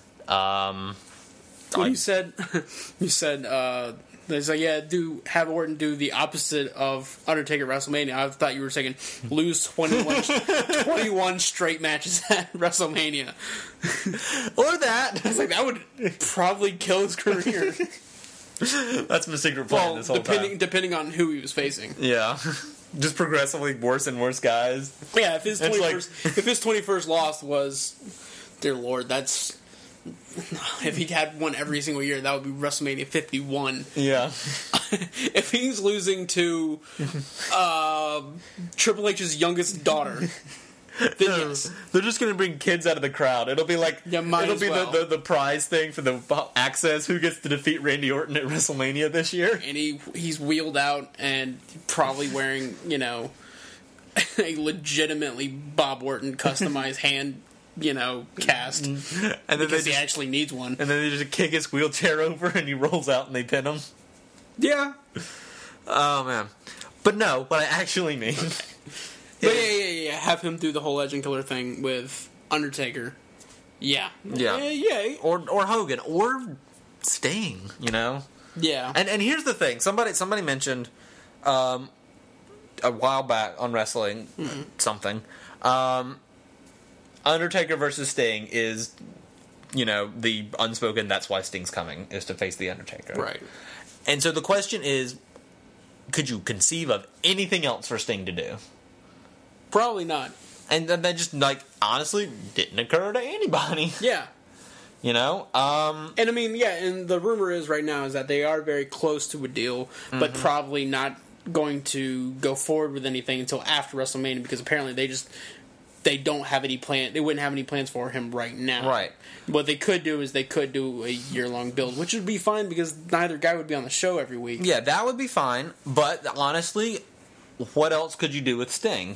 You said there's have Orton do the opposite of Undertaker at WrestleMania. I thought you were saying lose 21 straight matches at WrestleMania. Or that. I was like, that would probably kill his career. That's my secret plan this whole time. Depending on who he was facing. Yeah. Just progressively worse and worse guys. Yeah, if his 21st loss was, dear Lord, that's... If he had one every single year, that would be WrestleMania 51. Yeah. If he's losing to Triple H's youngest daughter, then yes. They're just going to bring kids out of the crowd. It'll be like the prize thing for the access. Who gets to defeat Randy Orton at WrestleMania this year? And he's wheeled out and probably wearing a legitimately Bob Orton customized hand cast, and then because he actually needs one. And then they just kick his wheelchair over, and he rolls out, and they pin him. Yeah. Oh man, but no, what I actually mean. But yeah. Have him do the whole Legend Killer thing with Undertaker. Yeah. Or Hogan or Sting. Yeah. And here's the thing. Somebody mentioned a while back on wrestling something. Undertaker versus Sting is, the unspoken, that's why Sting's coming, is to face The Undertaker. Right. And so the question is, could you conceive of anything else for Sting to do? Probably not. And that just, honestly, didn't occur to anybody. Yeah. And I mean, and the rumor is right now is that they are very close to a deal, but probably not going to go forward with anything until after WrestleMania, because apparently they don't have any plan. They wouldn't have any plans for him right now. Right. What they could do is they could do a year-long build, which would be fine because neither guy would be on the show every week. Yeah, that would be fine. But honestly, what else could you do with Sting?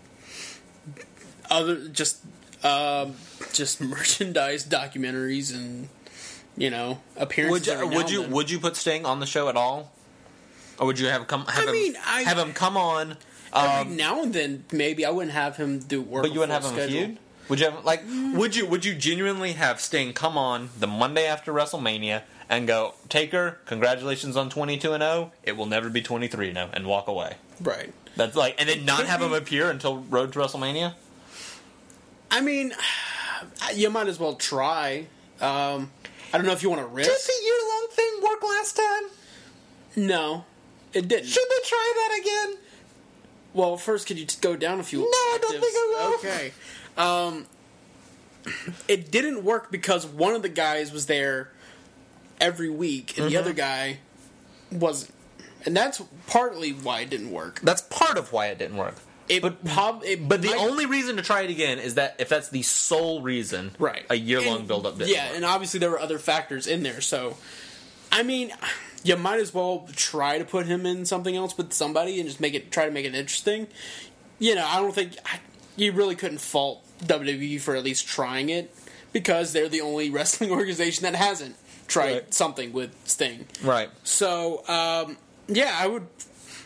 Just merchandise, documentaries, and appearances. Would you put Sting on the show at all, or would you have him come on? Every now and then, maybe I wouldn't have him do work. But you wouldn't have him a feud. Would you have would you genuinely have Sting come on the Monday after WrestleMania and go, Taker, congratulations on 22-0. It will never be 23-0, and walk away. Right. That's and then not have him appear until Road to WrestleMania. I mean, you might as well try. I don't know if you want to risk. Did the year-long thing work last time? No, it didn't. Should they try that again? Well, first, could you just go down a few? No, I don't think I will. Okay. It didn't work because one of the guys was there every week, and the other guy wasn't. And that's partly why it didn't work. That's part of why it didn't work. But the only reason to try it again is that if that's the sole reason, right? A year-long build-up didn't work. And obviously there were other factors in there. So, I mean, you might as well try to put him in something else with somebody and just try to make it interesting. I don't think you really couldn't fault WWE for at least trying it because they're the only wrestling organization that hasn't tried something with Sting. Right. So, I would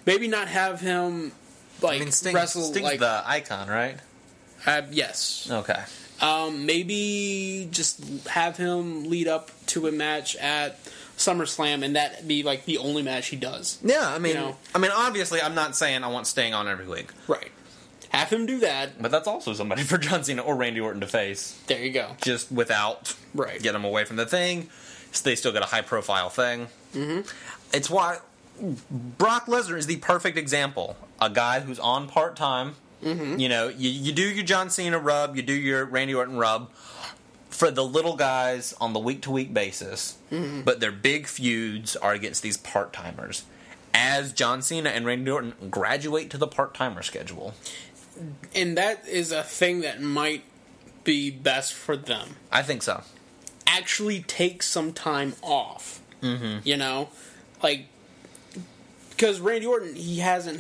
maybe not have him like wrestle Sting's like the icon, right? Yes. Okay. Maybe just have him lead up to a match at SummerSlam, and that be like the only match he does. Yeah, I mean, You know? obviously, I'm not saying I want Sting on every week, Right. Have him do that. but that's also somebody for John Cena or Randy Orton to face, There you go. just without Right. get them away from the thing. So they still got a high profile thing. Mm-hmm. It's why Brock Lesnar is the perfect example. A guy who's on part time. Mm-hmm. You know, you do your John Cena rub, you do your Randy Orton rub for the little guys on the week to week basis, but their big feuds are against these part timers. As John Cena and Randy Orton graduate to the part timer schedule, And that is a thing that might be best for them. I think so. Actually take some time off. Mm-hmm. You know? Like, because Randy Orton, he hasn't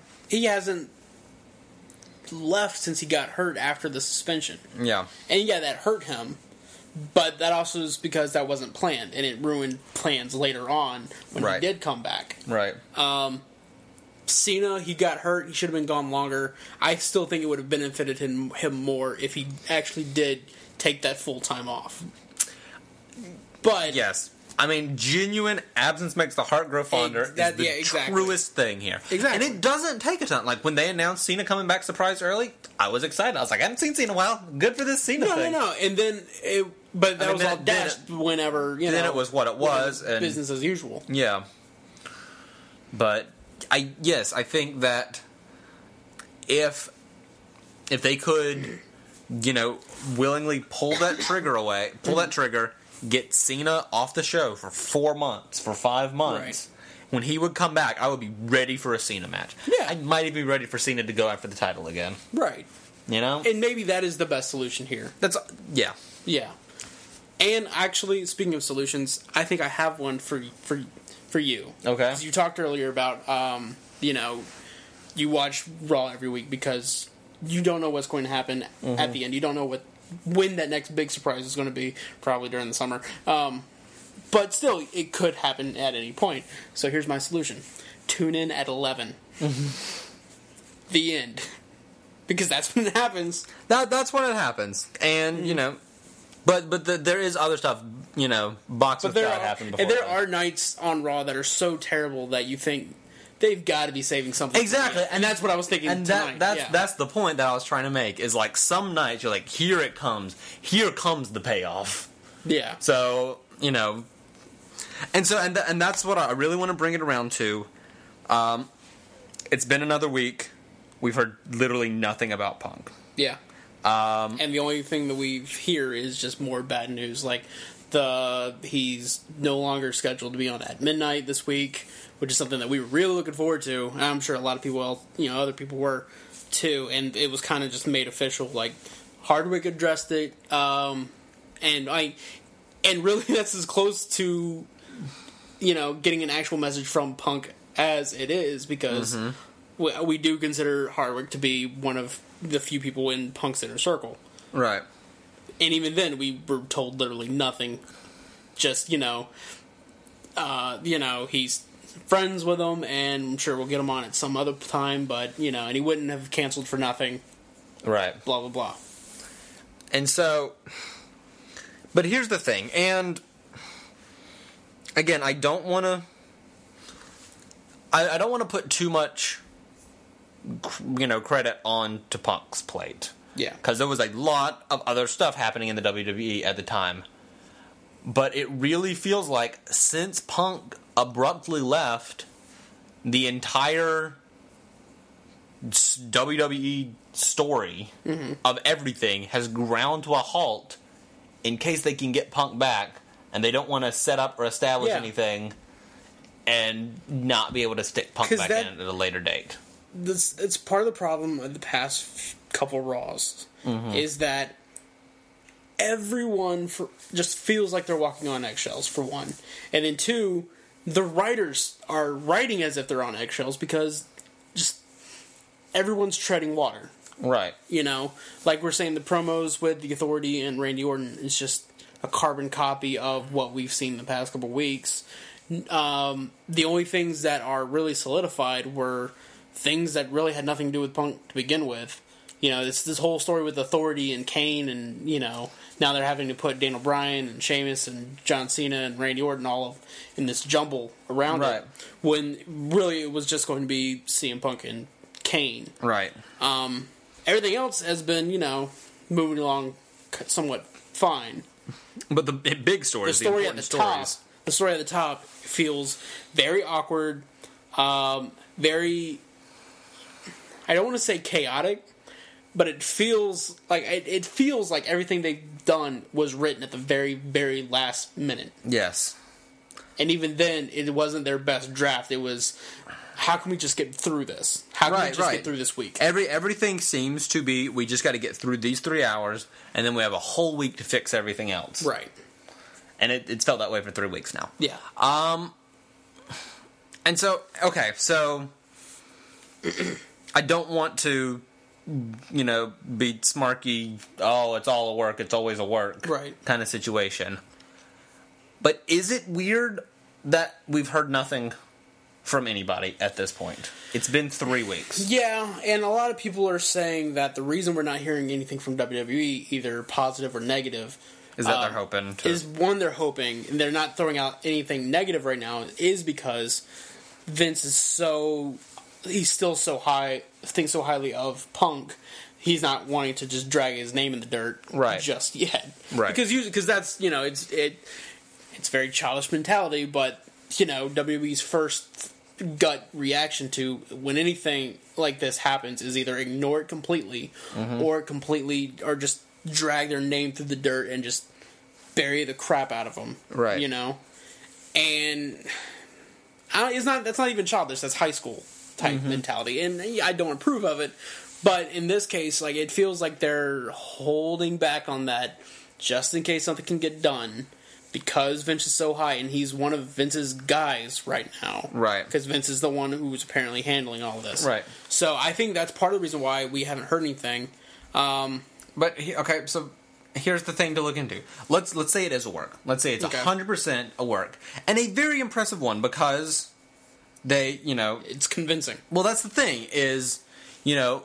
left since he got hurt after the suspension. Yeah, And yeah, that hurt him. But that also is because that wasn't planned, and it ruined plans later on when Right. he did come back. right. Cena, he got hurt. He should have been gone longer. I still think it would have benefited him more if he actually did take that full time off. But Yes. I mean, genuine absence makes the heart grow fonder is the exactly. truest thing here. Exactly. And it doesn't take a ton. Like, when they announced Cena coming back surprise early, I was excited. I was like, I haven't seen Cena in a while. Good for this Cena thing. no. And then but that was all then dashed whenever you know. Then it was what it was. And business as usual. yeah. But, I think that if they could, willingly pull that trigger, get Cena off the show for 4 months, for 5 months. Right. When he would come back, I would be ready for a Cena match. Yeah. I might even be ready for Cena to go after the title again. Right. And maybe that is the best solution here. Yeah. Yeah. And actually, speaking of solutions, I think I have one for you. Okay. 'Cause you talked earlier about, you watch Raw every week because you don't know what's going to happen at the end. You don't know when that next big surprise is going to be, probably during the summer. But still, it could happen at any point. So here's my solution. Tune in at 11. The end. Because that's when it happens. That's when it happens. And, but there is other stuff, box with God happened before. And there are nights on Raw that are so terrible that you think they've got to be saving something. Exactly. And that's what I was thinking tonight. That's the point that I was trying to make, is like some nights you're like, here it comes. Here comes the payoff. Yeah. So, and that's what I really want to bring it around to. It's been another week. We've heard literally nothing about Punk. Yeah. And the only thing that we hear is just more bad news. Like, he's no longer scheduled to be on at midnight this week, which is something that we were really looking forward to. And I'm sure a lot of people, other people were too. And it was kind of just made official. Like, Hardwick addressed it, and really that's as close to getting an actual message from Punk as it is, because we do consider Hardwick to be one of the few people in Punk's inner circle. Right. And even then, we were told literally nothing. Just, he's friends with him, and I'm sure we'll get him on at some other time, but, and he wouldn't have canceled for nothing. Right. Blah, blah, blah. And so, but here's the thing, and again, I don't want to put too much, credit on to Punk's plate. Yeah. Because there was a lot of other stuff happening in the WWE at the time. But it really feels like since Punk abruptly left, the entire WWE story of everything has ground to a halt in case they can get Punk back, and they don't want to set up or establish anything and not be able to stick Punk back in at a later date. It's part of the problem of the past couple Raws is that everyone just feels like they're walking on eggshells, for one. And then two, the writers are writing as if they're on eggshells because just everyone's treading water. Right. Like we're saying, the promos with The Authority and Randy Orton is just a carbon copy of what we've seen the past couple weeks. The only things that are really solidified were things that really had nothing to do with Punk to begin with. You know, this whole story with Authority and Kane, and, you know, now they're having to put Daniel Bryan and Sheamus and John Cena and Randy Orton all of in this jumble around Right. it, when really it was just going to be CM Punk and Kane. Right. Everything else has been, you know, moving along somewhat fine. But the big story, The story at the top, the story at the top feels very awkward, very. I don't want to say chaotic, but it feels like everything they've done was written at the very, very last minute. Yes. And even then, it wasn't their best draft. It was, how can we just get through this? How can we just get through this week? Everything seems to be, we just got to get through these 3 hours, and then we have a whole week to fix everything else. Right. And it's felt that way for 3 weeks now. Yeah. And so, okay, so I don't want to, you know, be smarky, oh, it's all a work, it's always a work, right, kind of situation. But is it weird that we've heard nothing from anybody at this point? It's been 3 weeks. Yeah, and a lot of people are saying that the reason we're not hearing anything from WWE, either positive or negative, is that they're hoping to... Is one, they're hoping, and they're not throwing out anything negative right now, is because Vince is so... He's still so high, thinks so highly of Punk, he's not wanting to just drag his name in the dirt just yet. Right. Because that's, you know, it's very childish mentality, but, you know, WWE's first gut reaction to when anything like this happens is either ignore it completely or just drag their name through the dirt and just bury the crap out of them. Right. You know? And that's not even childish, that's high school type mentality, and I don't approve of it, but in this case, like, it feels like they're holding back on that just in case something can get done, because Vince is so high, and he's one of Vince's guys right now. Right. Because Vince is the one who's apparently handling all of this. Right. So I think that's part of the reason why we haven't heard anything. Okay, so here's the thing to look into. Let's say it is a work. Let's say it's 100% a work. And a very impressive one, because they, you know... It's convincing. Well, that's the thing, is, you know,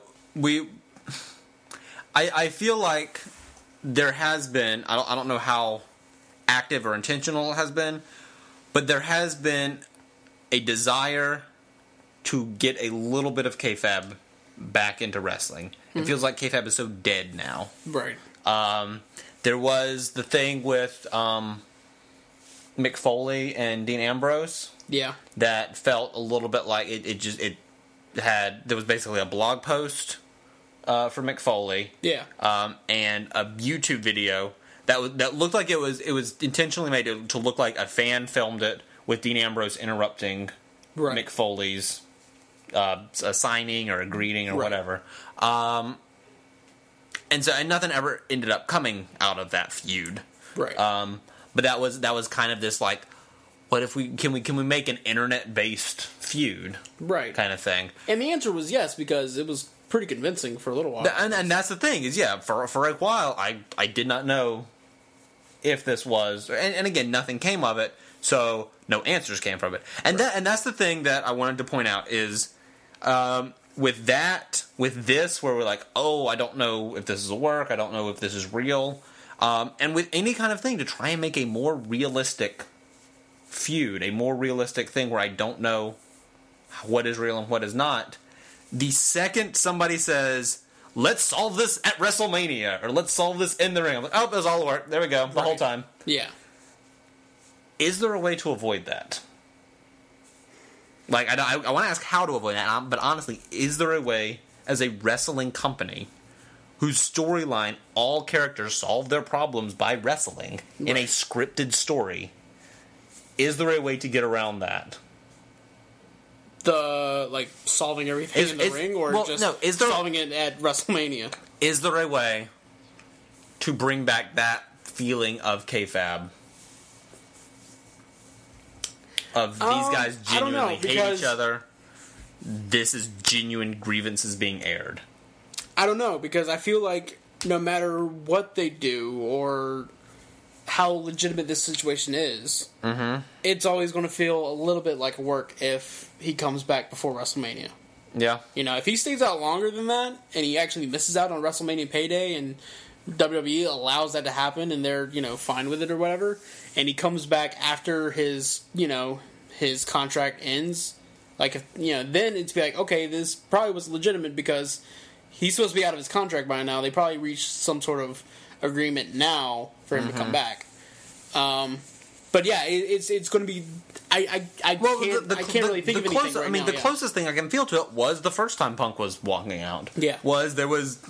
I feel like there has been, I don't know how active or intentional it has been, but there has been a desire to get a little bit of kayfabe back into wrestling. It feels like kayfabe is so dead now. Right. There was the thing with Mick Foley and Dean Ambrose. Yeah. That felt a little bit like there was basically a blog post for Mick Foley. Yeah. And a YouTube video that looked like it was intentionally made to look like a fan filmed it with Dean Ambrose interrupting Mick Foley's a signing or a greeting or whatever. And nothing ever ended up coming out of that feud. Right. But that was kind of this, like, what if we can we make an internet based feud, right, kind of thing? And the answer was yes, because it was pretty convincing for a little while. And that's the thing, is for a while I did not know if this was, and again, nothing came of it, so no answers came from it. And that's the thing that I wanted to point out is with this, where we're like, oh, I don't know if this is a work, I don't know if this is real, and with any kind of thing to try and make a more realistic feud, a more realistic thing where I don't know what is real and what is not, the second somebody says, let's solve this at WrestleMania, or let's solve this in the ring, I'm like, oh, it was all work, there we go, the whole time. Yeah. Is there a way to avoid that? Like, I want to ask how to avoid that, but honestly, is there a way, as a wrestling company, whose storyline, all characters solve their problems by wrestling in a scripted story, is there a way to get around that? Solving everything in the ring, or solving it at WrestleMania? Is there a way to bring back that feeling of kayfabe? Of these guys genuinely hate each other. This is genuine grievances being aired. I don't know, because I feel like no matter what they do, or how legitimate this situation is, it's always going to feel a little bit like work if he comes back before WrestleMania. Yeah. You know, if he stays out longer than that, and he actually misses out on WrestleMania payday, and WWE allows that to happen, and they're, you know, fine with it or whatever, and he comes back after his, you know, his contract ends, like, if, you know, then it's be like, okay, this probably was legitimate because he's supposed to be out of his contract by now. They probably reached some sort of agreement now for him to come back. But yeah, it's going to be. I can't really think of anything right now. The closest thing I can feel to it was the first time Punk was walking out. Yeah, they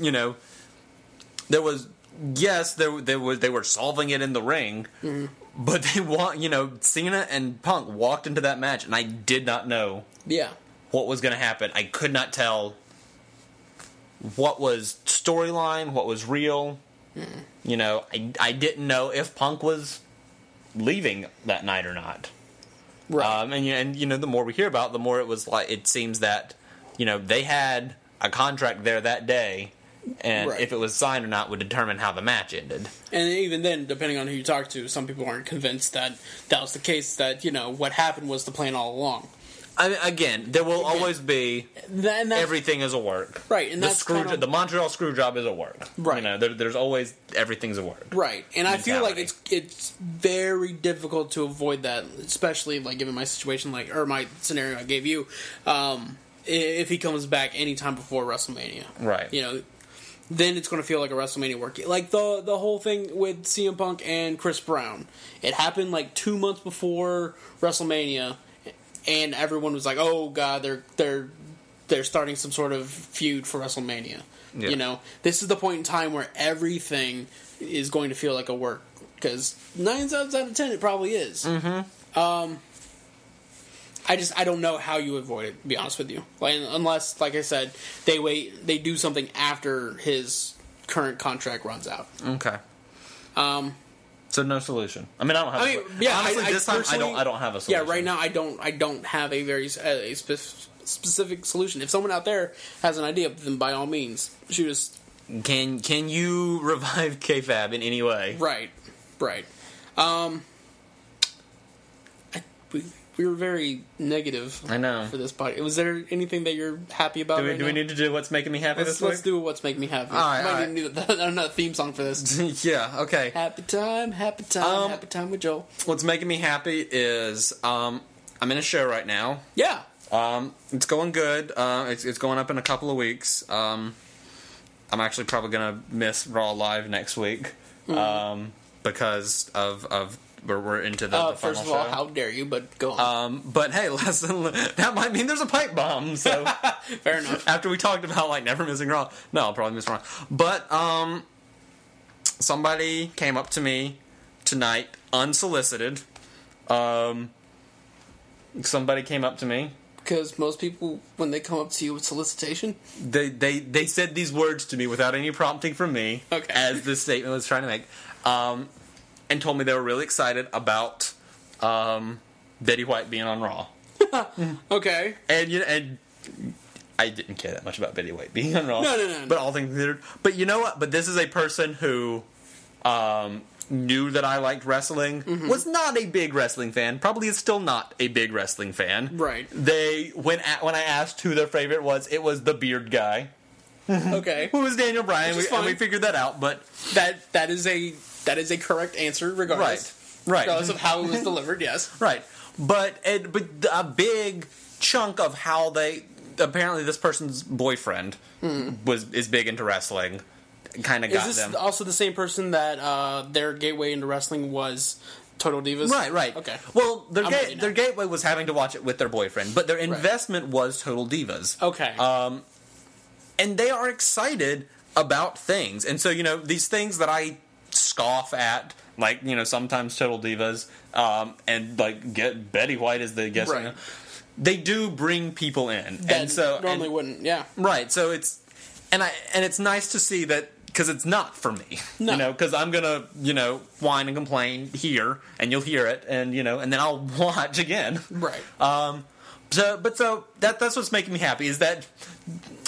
were solving it in the ring, but Cena and Punk walked into that match, and I did not know. Yeah, what was going to happen? I could not tell what was storyline, what was real. You know, I didn't know if Punk was leaving that night or not. Right. And the more we hear about it, the more it was like, it seems that, they had a contract there that day, and if it was signed or not would determine how the match ended. And even then, depending on who you talk to, some people aren't convinced that that was the case, that, what happened was the plan all along. I mean, again, there will always be everything is a work, right? And the Montreal screw job is a work, right? There's always everything's a work, right? And I feel like it's very difficult to avoid that, especially like given my situation, or my scenario I gave you. If he comes back anytime before WrestleMania, right? Then it's going to feel like a WrestleMania work. Like the whole thing with CM Punk and Chris Brown, it happened like 2 months before WrestleMania. And everyone was like, "Oh God, they're starting some sort of feud for WrestleMania." Yeah. This is the point in time where everything is going to feel like a work, because 9 times out of 10 it probably is. Mm-hmm. I don't know how you avoid it, to be honest with you. Unless, like I said, they do something after his current contract runs out. Okay. So no solution. I mean, I don't have. Honestly, this time I don't have a solution. Yeah, right now I don't have a very specific solution. If someone out there has an idea, then by all means, shoot us. Can you revive kayfabe in any way? Right. We were very negative. I know. For this podcast. Was there anything that you're happy about? Do we need to do what's making me happy this week? Let's do what's making me happy. All right. Might need another theme song for this. Yeah. Okay. Happy time with Joel. What's making me happy is I'm in a show right now. Yeah. It's going good. It's going up in a couple of weeks. I'm actually probably gonna miss Raw Live next week because of. We're into the final first of show. all, how dare you? But go on. But hey, that might mean there's a pipe bomb. So fair enough. After we talked about never missing Raw, no, I'll probably miss Raw. But somebody came up to me tonight, unsolicited. Somebody came up to me. Because most people, when they come up to you with solicitation, they said these words to me without any prompting from me, as this statement was trying to make. And told me they were really excited about Betty White being on Raw. Okay. And I didn't care that much about Betty White being on Raw. No. But all things considered. But you know what? But this is a person who knew that I liked wrestling, was not a big wrestling fan, probably is still not a big wrestling fan. Right. When I asked who their favorite was, it was the beard guy. Okay. Who was Daniel Bryan, and we figured that out, but that is a correct answer, regardless. Right. Regardless of how it was delivered, yes. Right. But a big chunk of how apparently this person's boyfriend is big into wrestling, kind of got them. Is this also the same person that their gateway into wrestling was Total Divas? Right. Okay. Well, their gateway was having to watch it with their boyfriend, but their investment was Total Divas. Okay. And they are excited about things. And so, these things that I scoff at, sometimes Total Divas, and get Betty White as the guest. Right. They do bring people in, that and so normally wouldn't. Yeah, right. So it's it's nice to see that, because it's not for me, because I'm gonna whine and complain here, and you'll hear it, and and then I'll watch again. Right. So that's what's making me happy, is that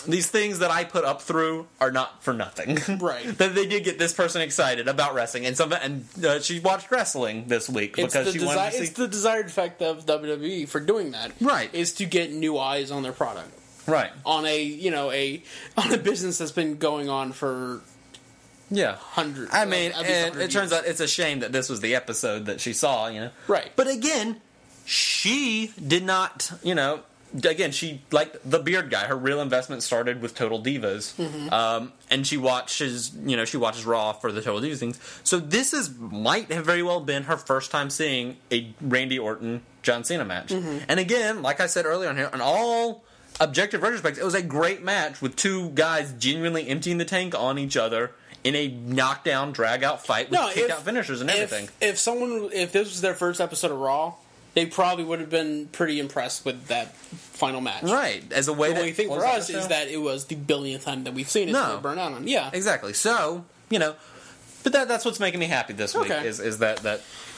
these things that I put up through are not for nothing. Right. That they did get this person excited about wrestling, and she watched wrestling this week because she wanted to see. It's the desired effect of WWE for doing that. Right. Is to get new eyes on their product. Right. On a business that's been going on for hundreds. I mean, and it turns out it's a shame that this was the episode that she saw, Right. But again, she did not, again, she, like the beard guy, her real investment started with Total Divas. Mm-hmm. And she watches Raw for the Total Divas things. So this might have very well been her first time seeing a Randy Orton John Cena match. Mm-hmm. And again, like I said earlier on here, on all objective retrospects, it was a great match with two guys genuinely emptying the tank on each other in a knockdown, drag-out fight with kick-out finishers and everything. If this was their first episode of Raw, they probably would have been pretty impressed with that final match. Right. As a way the only thing for us is that it was the billionth time that we've seen it burn out on. Yeah. Exactly. So, but that's what's making me happy this week is that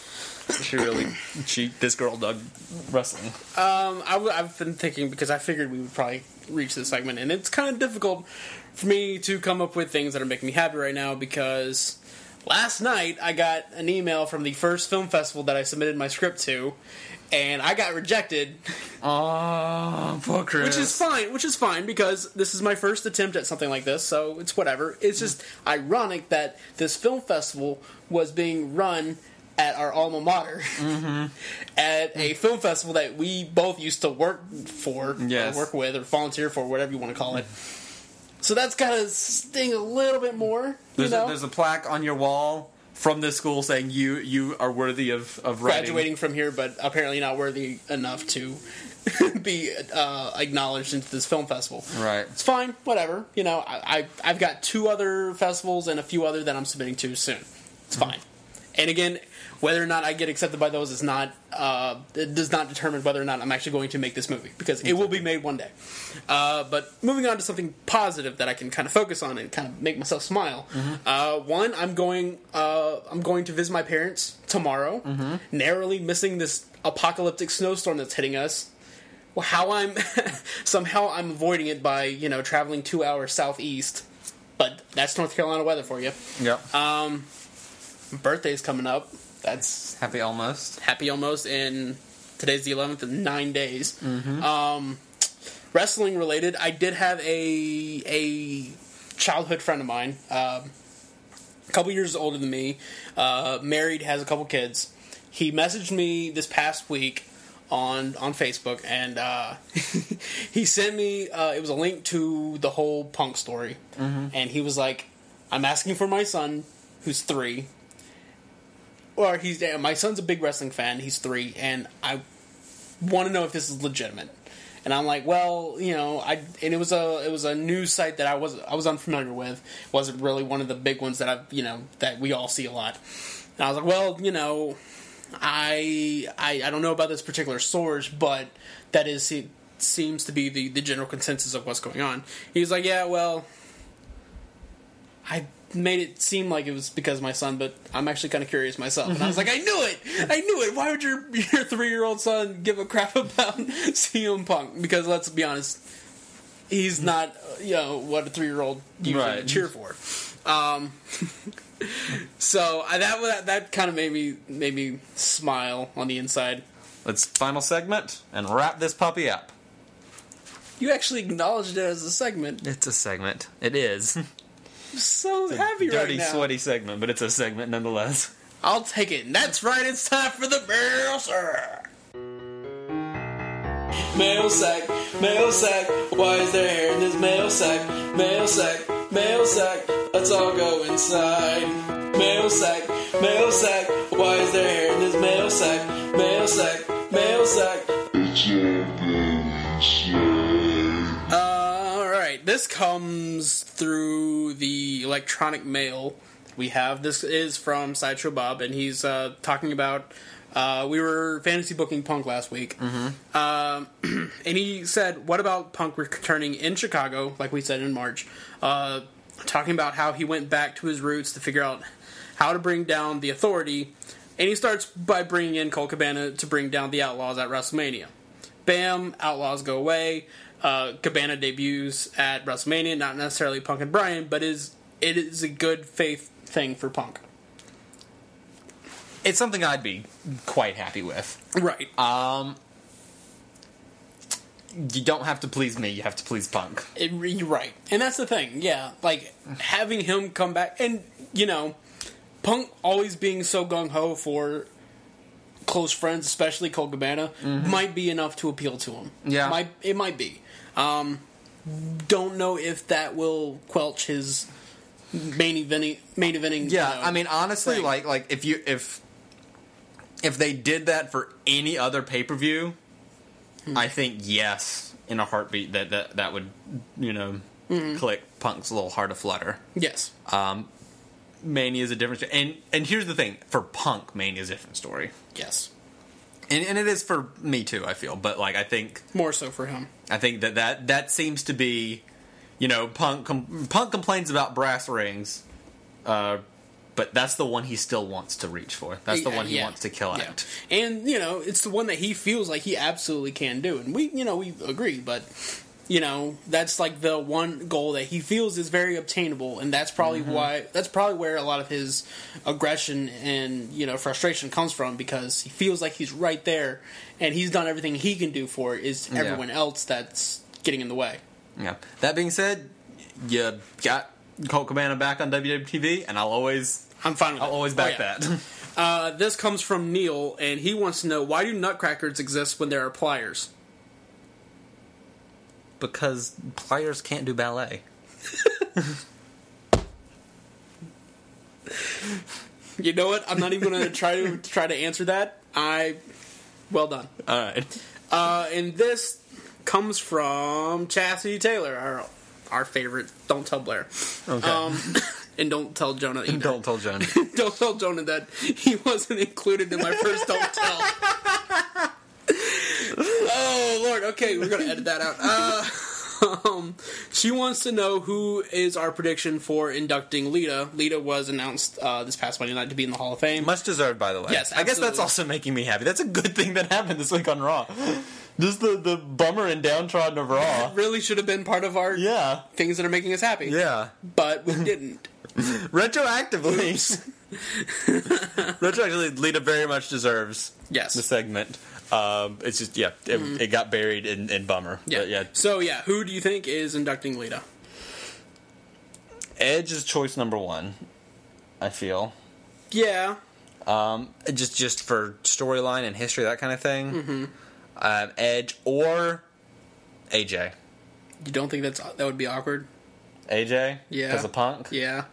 this girl dug wrestling. I've been thinking, because I figured we would probably reach this segment, and it's kind of difficult for me to come up with things that are making me happy right now, because last night I got an email from the first film festival that I submitted my script to, and I got rejected. Oh, poor Chris. Which is fine, because this is my first attempt at something like this, so it's whatever. It's just ironic that this film festival was being run at our alma mater, at a film festival that we both used to work for, or work with, or volunteer for, whatever you want to call it. So that's got to sting a little bit more. There's a plaque on your wall from this school saying you are worthy of graduating from here, but apparently not worthy enough to be acknowledged into this film festival. Right. It's fine, whatever. I've got 2 other festivals and a few other that I'm submitting to soon. It's fine. And again, whether or not I get accepted by those it does not determine whether or not I'm actually going to make this movie, because it will be made one day. But moving on to something positive that I can kind of focus on and kind of make myself smile. One, I'm going to visit my parents tomorrow, narrowly missing this apocalyptic snowstorm that's hitting us. Well, somehow I'm avoiding it by traveling 2 hours southeast, but that's North Carolina weather for you. Yep. Birthday's coming up. That's happy almost, and today's the 11th of 9 days. Wrestling related, I did have a childhood friend of mine, a couple years older than me, married, has a couple kids. He messaged me this past week on Facebook, and he sent me it was a link to the whole Punk story, and he was like, I'm asking for my son who's 3. Or my son's a big wrestling fan. He's 3, and I want to know if this is legitimate. And I'm like, well, it was a news site that I was unfamiliar with. It wasn't really one of the big ones that that we all see a lot. And I was like, well, I don't know about this particular source, but that seems to be the general consensus of what's going on. He was like, yeah, well, I made it seem like it was because of my son, but I'm actually kind of curious myself. And I was like, I knew it! Why would your 3-year-old son give a crap about CM Punk? Because let's be honest, he's not, what a 3-year-old usually would cheer for. So that kind of made me smile on the inside. Let's final segment and wrap this puppy up. You actually acknowledged it as a segment. It's a segment. It is. I'm so happy right now. Dirty, sweaty segment, but it's a segment nonetheless. I'll take it. And that's right, it's time for the mail sack. Mail sack, mail sack. Why is there hair in this mail sack? Mail sack, mail sack. Let's all go inside. Mail sack, mail sack. Why is there hair in this mail sack? Mail sack, mail sack. It's all go inside. Alright, this comes through the electronic mail we have. This is from Sideshow Bob, and he's talking about we were fantasy booking Punk last week. And he said, what about Punk returning in Chicago, like we said in March, talking about how he went back to his roots to figure out how to bring down the Authority, and he starts by bringing in Colt Cabana to bring down the Outlaws at WrestleMania. bam, Outlaws go away. Cabana debuts at WrestleMania, not necessarily Punk and Bryan, but it is a good faith thing for Punk. It's something I'd be quite happy with. Right. You don't have to please me, you have to please Punk. You're right. And that's the thing, yeah. Like, having him come back, and, Punk always being so gung-ho for close friends, especially Colt Cabana, might be enough to appeal to him. Yeah. It might be. Don't know if that will quelch his main eventing. Yeah, I mean, honestly, thing. like if they did that for any other pay-per-view, I think yes, in a heartbeat that would click Punk's little heart aflutter. Yes. Mania is a different story. And here's the thing, for Punk, Mania is a different story. Yes. And it is for me too, I feel, but like I think more so for him. I think that seems to be, Punk complains about brass rings, but that's the one he still wants to reach for. That's the one he wants to kill at. And it's the one that he feels like he absolutely can do, and we agree, but that's like the one goal that he feels is very obtainable, and that's probably where a lot of his aggression and frustration comes from, because he feels like he's right there and he's done everything he can do for it. Is everyone else that's getting in the way. Yeah. That being said, you got Colt Cabana back on WWTV, and I'll fine with always back that. This comes from Neil, and he wants to know, why do nutcrackers exist when there are pliers? Because pliers can't do ballet. You know what? I'm not even going to try to answer that. Well done. All right. And this comes from Chastity Taylor, our favorite. Don't tell Blair. Okay. And don't tell Jonah either. Don't tell Jonah. Don't tell Jonah that he wasn't included in my first don't tell. Oh, Lord. Okay, we're going to edit that out. She wants to know who is our prediction for inducting Lita. Lita was announced this past Monday night to be in the Hall of Fame. Much deserved, by the way. Yes, absolutely. I guess that's also making me happy. That's a good thing that happened this week on Raw. Just the bummer and downtrodden of Raw. It really should have been part of our things that are making us happy. Yeah. But we didn't. Retroactively, Lita very much deserves the segment. It's just, it got buried in bummer. Yeah. But, yeah. So, who do you think is inducting Lita? Edge is choice number one, I feel. Yeah. Just for storyline and history, that kind of thing. Mm-hmm. Edge or AJ. You don't think that would be awkward? AJ? Yeah. Because of Punk? Yeah.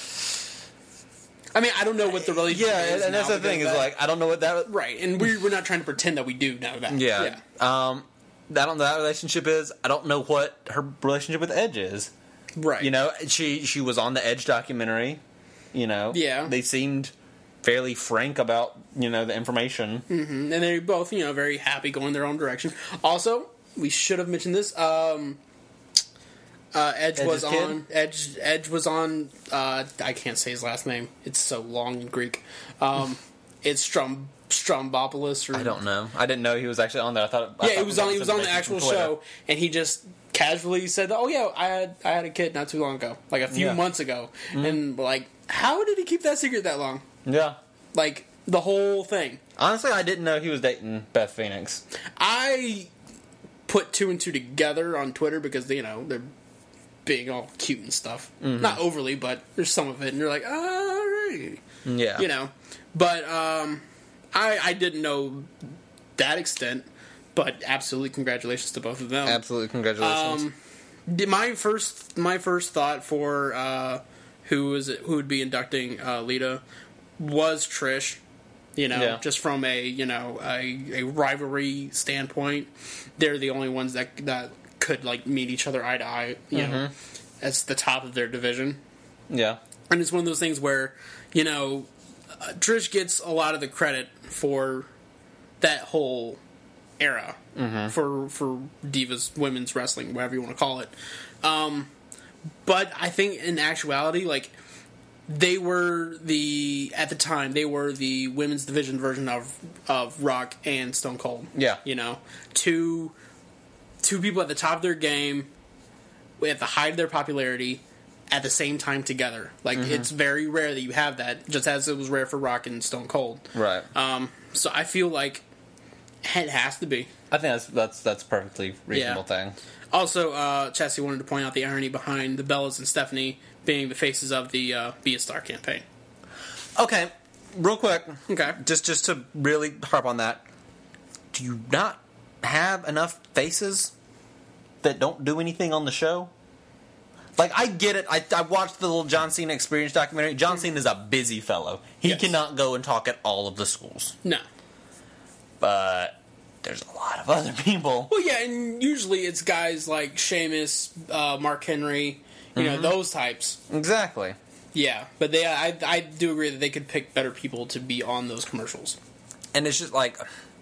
I mean, I don't know what the relationship is. Yeah, and that's the thing, is like, I don't know what that... Right, and we're not trying to pretend that we do know that. Yeah. I don't know what that relationship is. I don't know what her relationship with Edge is. Right. She was on the Edge documentary, Yeah. They seemed fairly frank about, the information. Mm-hmm. And they're both, very happy going their own direction. Also, we should have mentioned this, Edge was on. Edge was on. I can't say his last name. It's so long in Greek. It's Strombopoulos. I don't know. I didn't know he was actually on there. I thought he was on the actual show, and he just casually said, "Oh yeah, I had a kid not too long ago, like a few months ago." Mm-hmm. And like, how did he keep that secret that long? Yeah, like the whole thing. Honestly, I didn't know he was dating Beth Phoenix. I put two and two together on Twitter because they're being all cute and stuff. Mm-hmm. Not overly, but there's some of it, and you're like, alright. Yeah. But I didn't know that extent, but absolutely congratulations to both of them. Absolutely congratulations. My first thought for who would be inducting Lita was Trish. Just from a rivalry standpoint, they're the only ones that could meet each other eye to eye, know, as the top of their division. Yeah. And it's one of those things where, Trish gets a lot of the credit for that whole era for Divas women's wrestling, whatever you want to call it. But I think in actuality, they were at the time, they were the women's division version of Rock and Stone Cold. Yeah. You know, two people at the top of their game, at the height of their popularity, at the same time together. Like, it's very rare that you have that, just as it was rare for Rock and Stone Cold. Right. So I feel like it has to be. I think that's a perfectly reasonable thing. Also, Chassie wanted to point out the irony behind the Bellas and Stephanie being the faces of the Be a Star campaign. Okay, real quick. Okay. Just to really harp on that, do you not have enough faces that don't do anything on the show? Like, I get it. I watched the little John Cena Experience documentary. John Cena is a busy fellow. He cannot go and talk at all of the schools. No. But there's a lot of other people. Well, yeah, and usually it's guys like Sheamus, Mark Henry, you know, those types. Exactly. Yeah, but I do agree that they could pick better people to be on those commercials. And it's just like,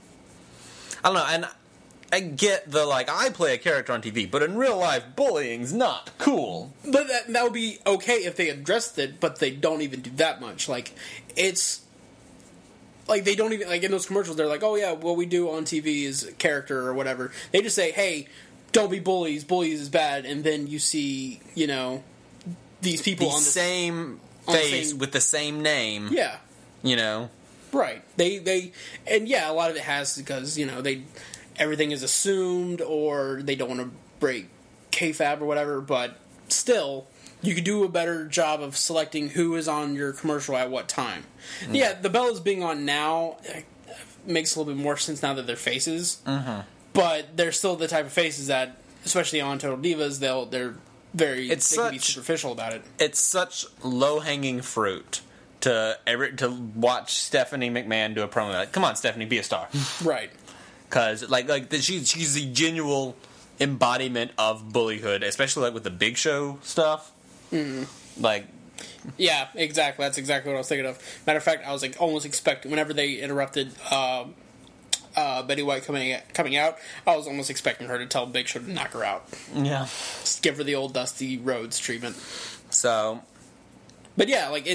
I don't know, and I get the, like, I play a character on TV, but in real life, bullying's not cool. But that would be okay if they addressed it, but they don't even do that much. Like, it's... Like, they don't even... Like, in those commercials, they're like, oh, yeah, what we do on TV is character or whatever. They just say, hey, don't be bullies. Bullies is bad. And then you see, you know, these people on the same face with the same name. Yeah. You know? Right. They... And, yeah, a lot of it has because, you know, everything is assumed or they don't want to break kayfabe or whatever, but still... You could do a better job of selecting who is on your commercial at what time. Mm. Yeah, the Bellas being on now makes a little bit more sense now that they're faces. Mm-hmm. But they're still the type of faces that, especially on Total Divas, they're very they can be superficial about it. It's such low hanging fruit to watch Stephanie McMahon do a promo like, "Come on, Stephanie, be a star." Right. Because she's the genuine embodiment of bullyhood, especially like with the Big Show stuff. Like, yeah, exactly. That's exactly what I was thinking of. Matter of fact, I was like almost expecting whenever they interrupted Betty White coming out, I was almost expecting her to tell Big Show to knock her out. Yeah, just give her the old Dusty Rhodes treatment. So, but yeah, like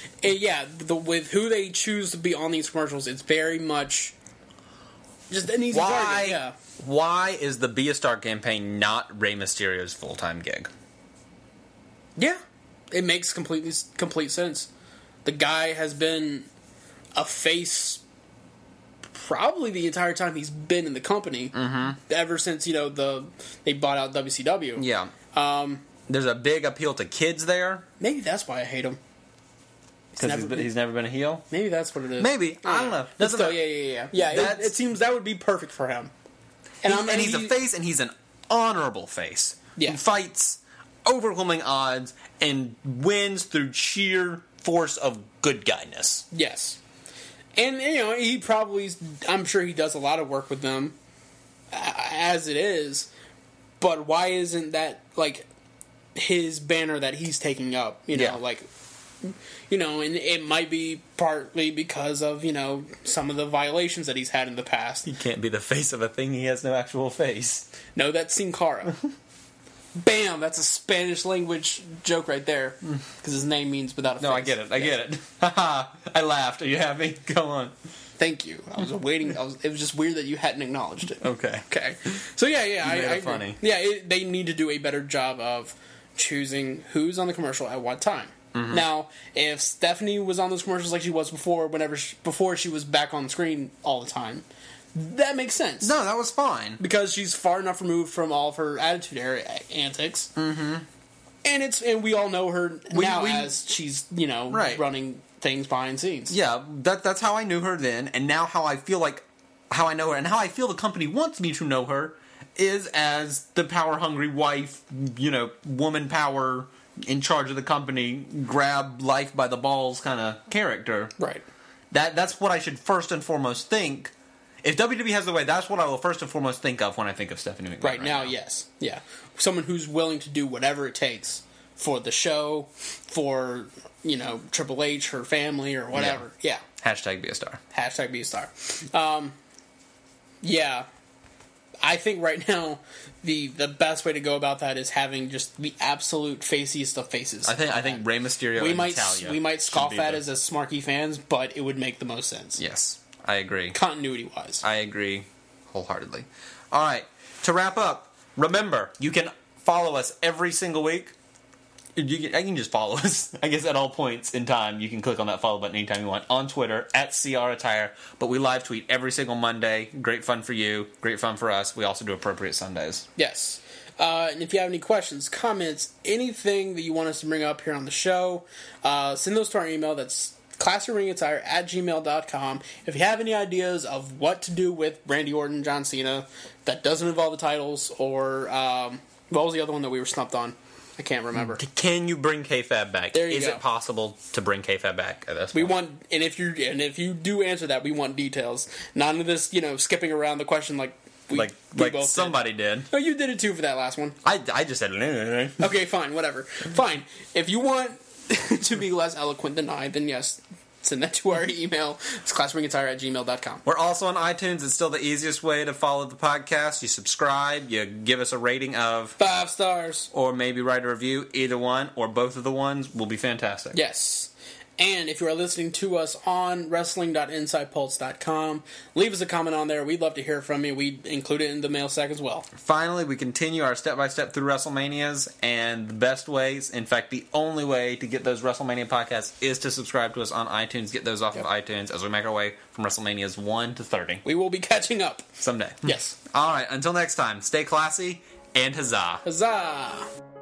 with who they choose to be on these commercials, it's very much just an easy target. Yeah. Why is the Be a Star campaign not Rey Mysterio's full-time gig? Yeah, it makes complete sense. The guy has been a face probably the entire time he's been in the company. Mm-hmm. Ever since, they bought out WCW. Yeah. There's a big appeal to kids there. Maybe that's why I hate him. Because he's never been a heel? Maybe that's what it is. Maybe. I don't know. Yeah, it seems that would be perfect for him. And he's a face, and he's an honorable face. Yeah. Who fights overwhelming odds and wins through sheer force of good guyness. Yes. And, he probably... I'm sure he does a lot of work with them as it is. But why isn't that, his banner that he's taking up? And it might be partly because of, some of the violations that he's had in the past. He can't be the face of a thing he has no actual face. No, that's Sin Cara. Bam! That's a Spanish language joke right there. Because his name means without a face. No, I get it. I get it. Haha! I laughed. Are you happy? Go on. Thank you. I was waiting. It was just weird that you hadn't acknowledged it. Okay. So yeah, I funny. Yeah, they need to do a better job of choosing who's on the commercial at what time. Mm-hmm. Now, if Stephanie was on those commercials like she was before, before she was back on the screen all the time, that makes sense. No, that was fine. Because she's far enough removed from all of her Attitude Era antics. Mm-hmm. And we all know her now as she's, right. running things behind scenes. Yeah, that's how I knew her then, and now how I know her, and how I feel the company wants me to know her is as the power-hungry wife, woman power, in charge of the company, grab life by the balls kind of character. Right. That's what I should first and foremost think. If WWE has the way, that's what I will first and foremost think of when I think of Stephanie McMahon. Right now, yes. Yeah. Someone who's willing to do whatever it takes for the show, for, Triple H, her family, or whatever. Yeah. Hashtag be a star. Hashtag be a star. Yeah. I think right now the best way to go about that is having just the absolute faciest of faces. I think Rey Mysterio and Natalya we might scoff should be at the- as smarky fans, but it would make the most sense. Yes, I agree. Continuity wise. I agree wholeheartedly. All right, to wrap up, remember, you can follow us every single week. I can just follow us. I guess at all points in time, you can click on that follow button anytime you want on Twitter at CRAttire. But we live tweet every single Monday. Great fun for you. Great fun for us. We also do appropriate Sundays. Yes. And if you have any questions, comments, anything that you want us to bring up here on the show, send those to our email. That's classicringattire@gmail.com. If you have any ideas of what to do with Randy Orton, John Cena, that doesn't involve the titles, or what was the other one that we were stumped on? I can't remember. Can you bring kayfabe back? There you Is go. it possible to bring kayfabe back at this We point? want, and if you do answer that, we want details. None of this, skipping around the question like we both somebody did. did. No, you did it too for that last one. I just said Okay, fine, whatever. Fine. If you want to be less eloquent than I, then yes, send that to our email. It's classringattire@gmail.com. We're also on iTunes. It's still the easiest way to follow the podcast. You subscribe, you give us a rating of 5 stars. or maybe write a review. Either one or both of the ones will be fantastic. Yes. And if you are listening to us on wrestling.insidepulse.com, leave us a comment on there. We'd love to hear from you. We include it in the mail sack as well. Finally, we continue our step-by-step through WrestleManias, and the best ways, in fact, the only way to get those WrestleMania podcasts is to subscribe to us on iTunes. Get those off of iTunes as we make our way from WrestleManias 1 to 30. We will be catching up. Someday. Yes. All right, until next time, stay classy and huzzah. Huzzah!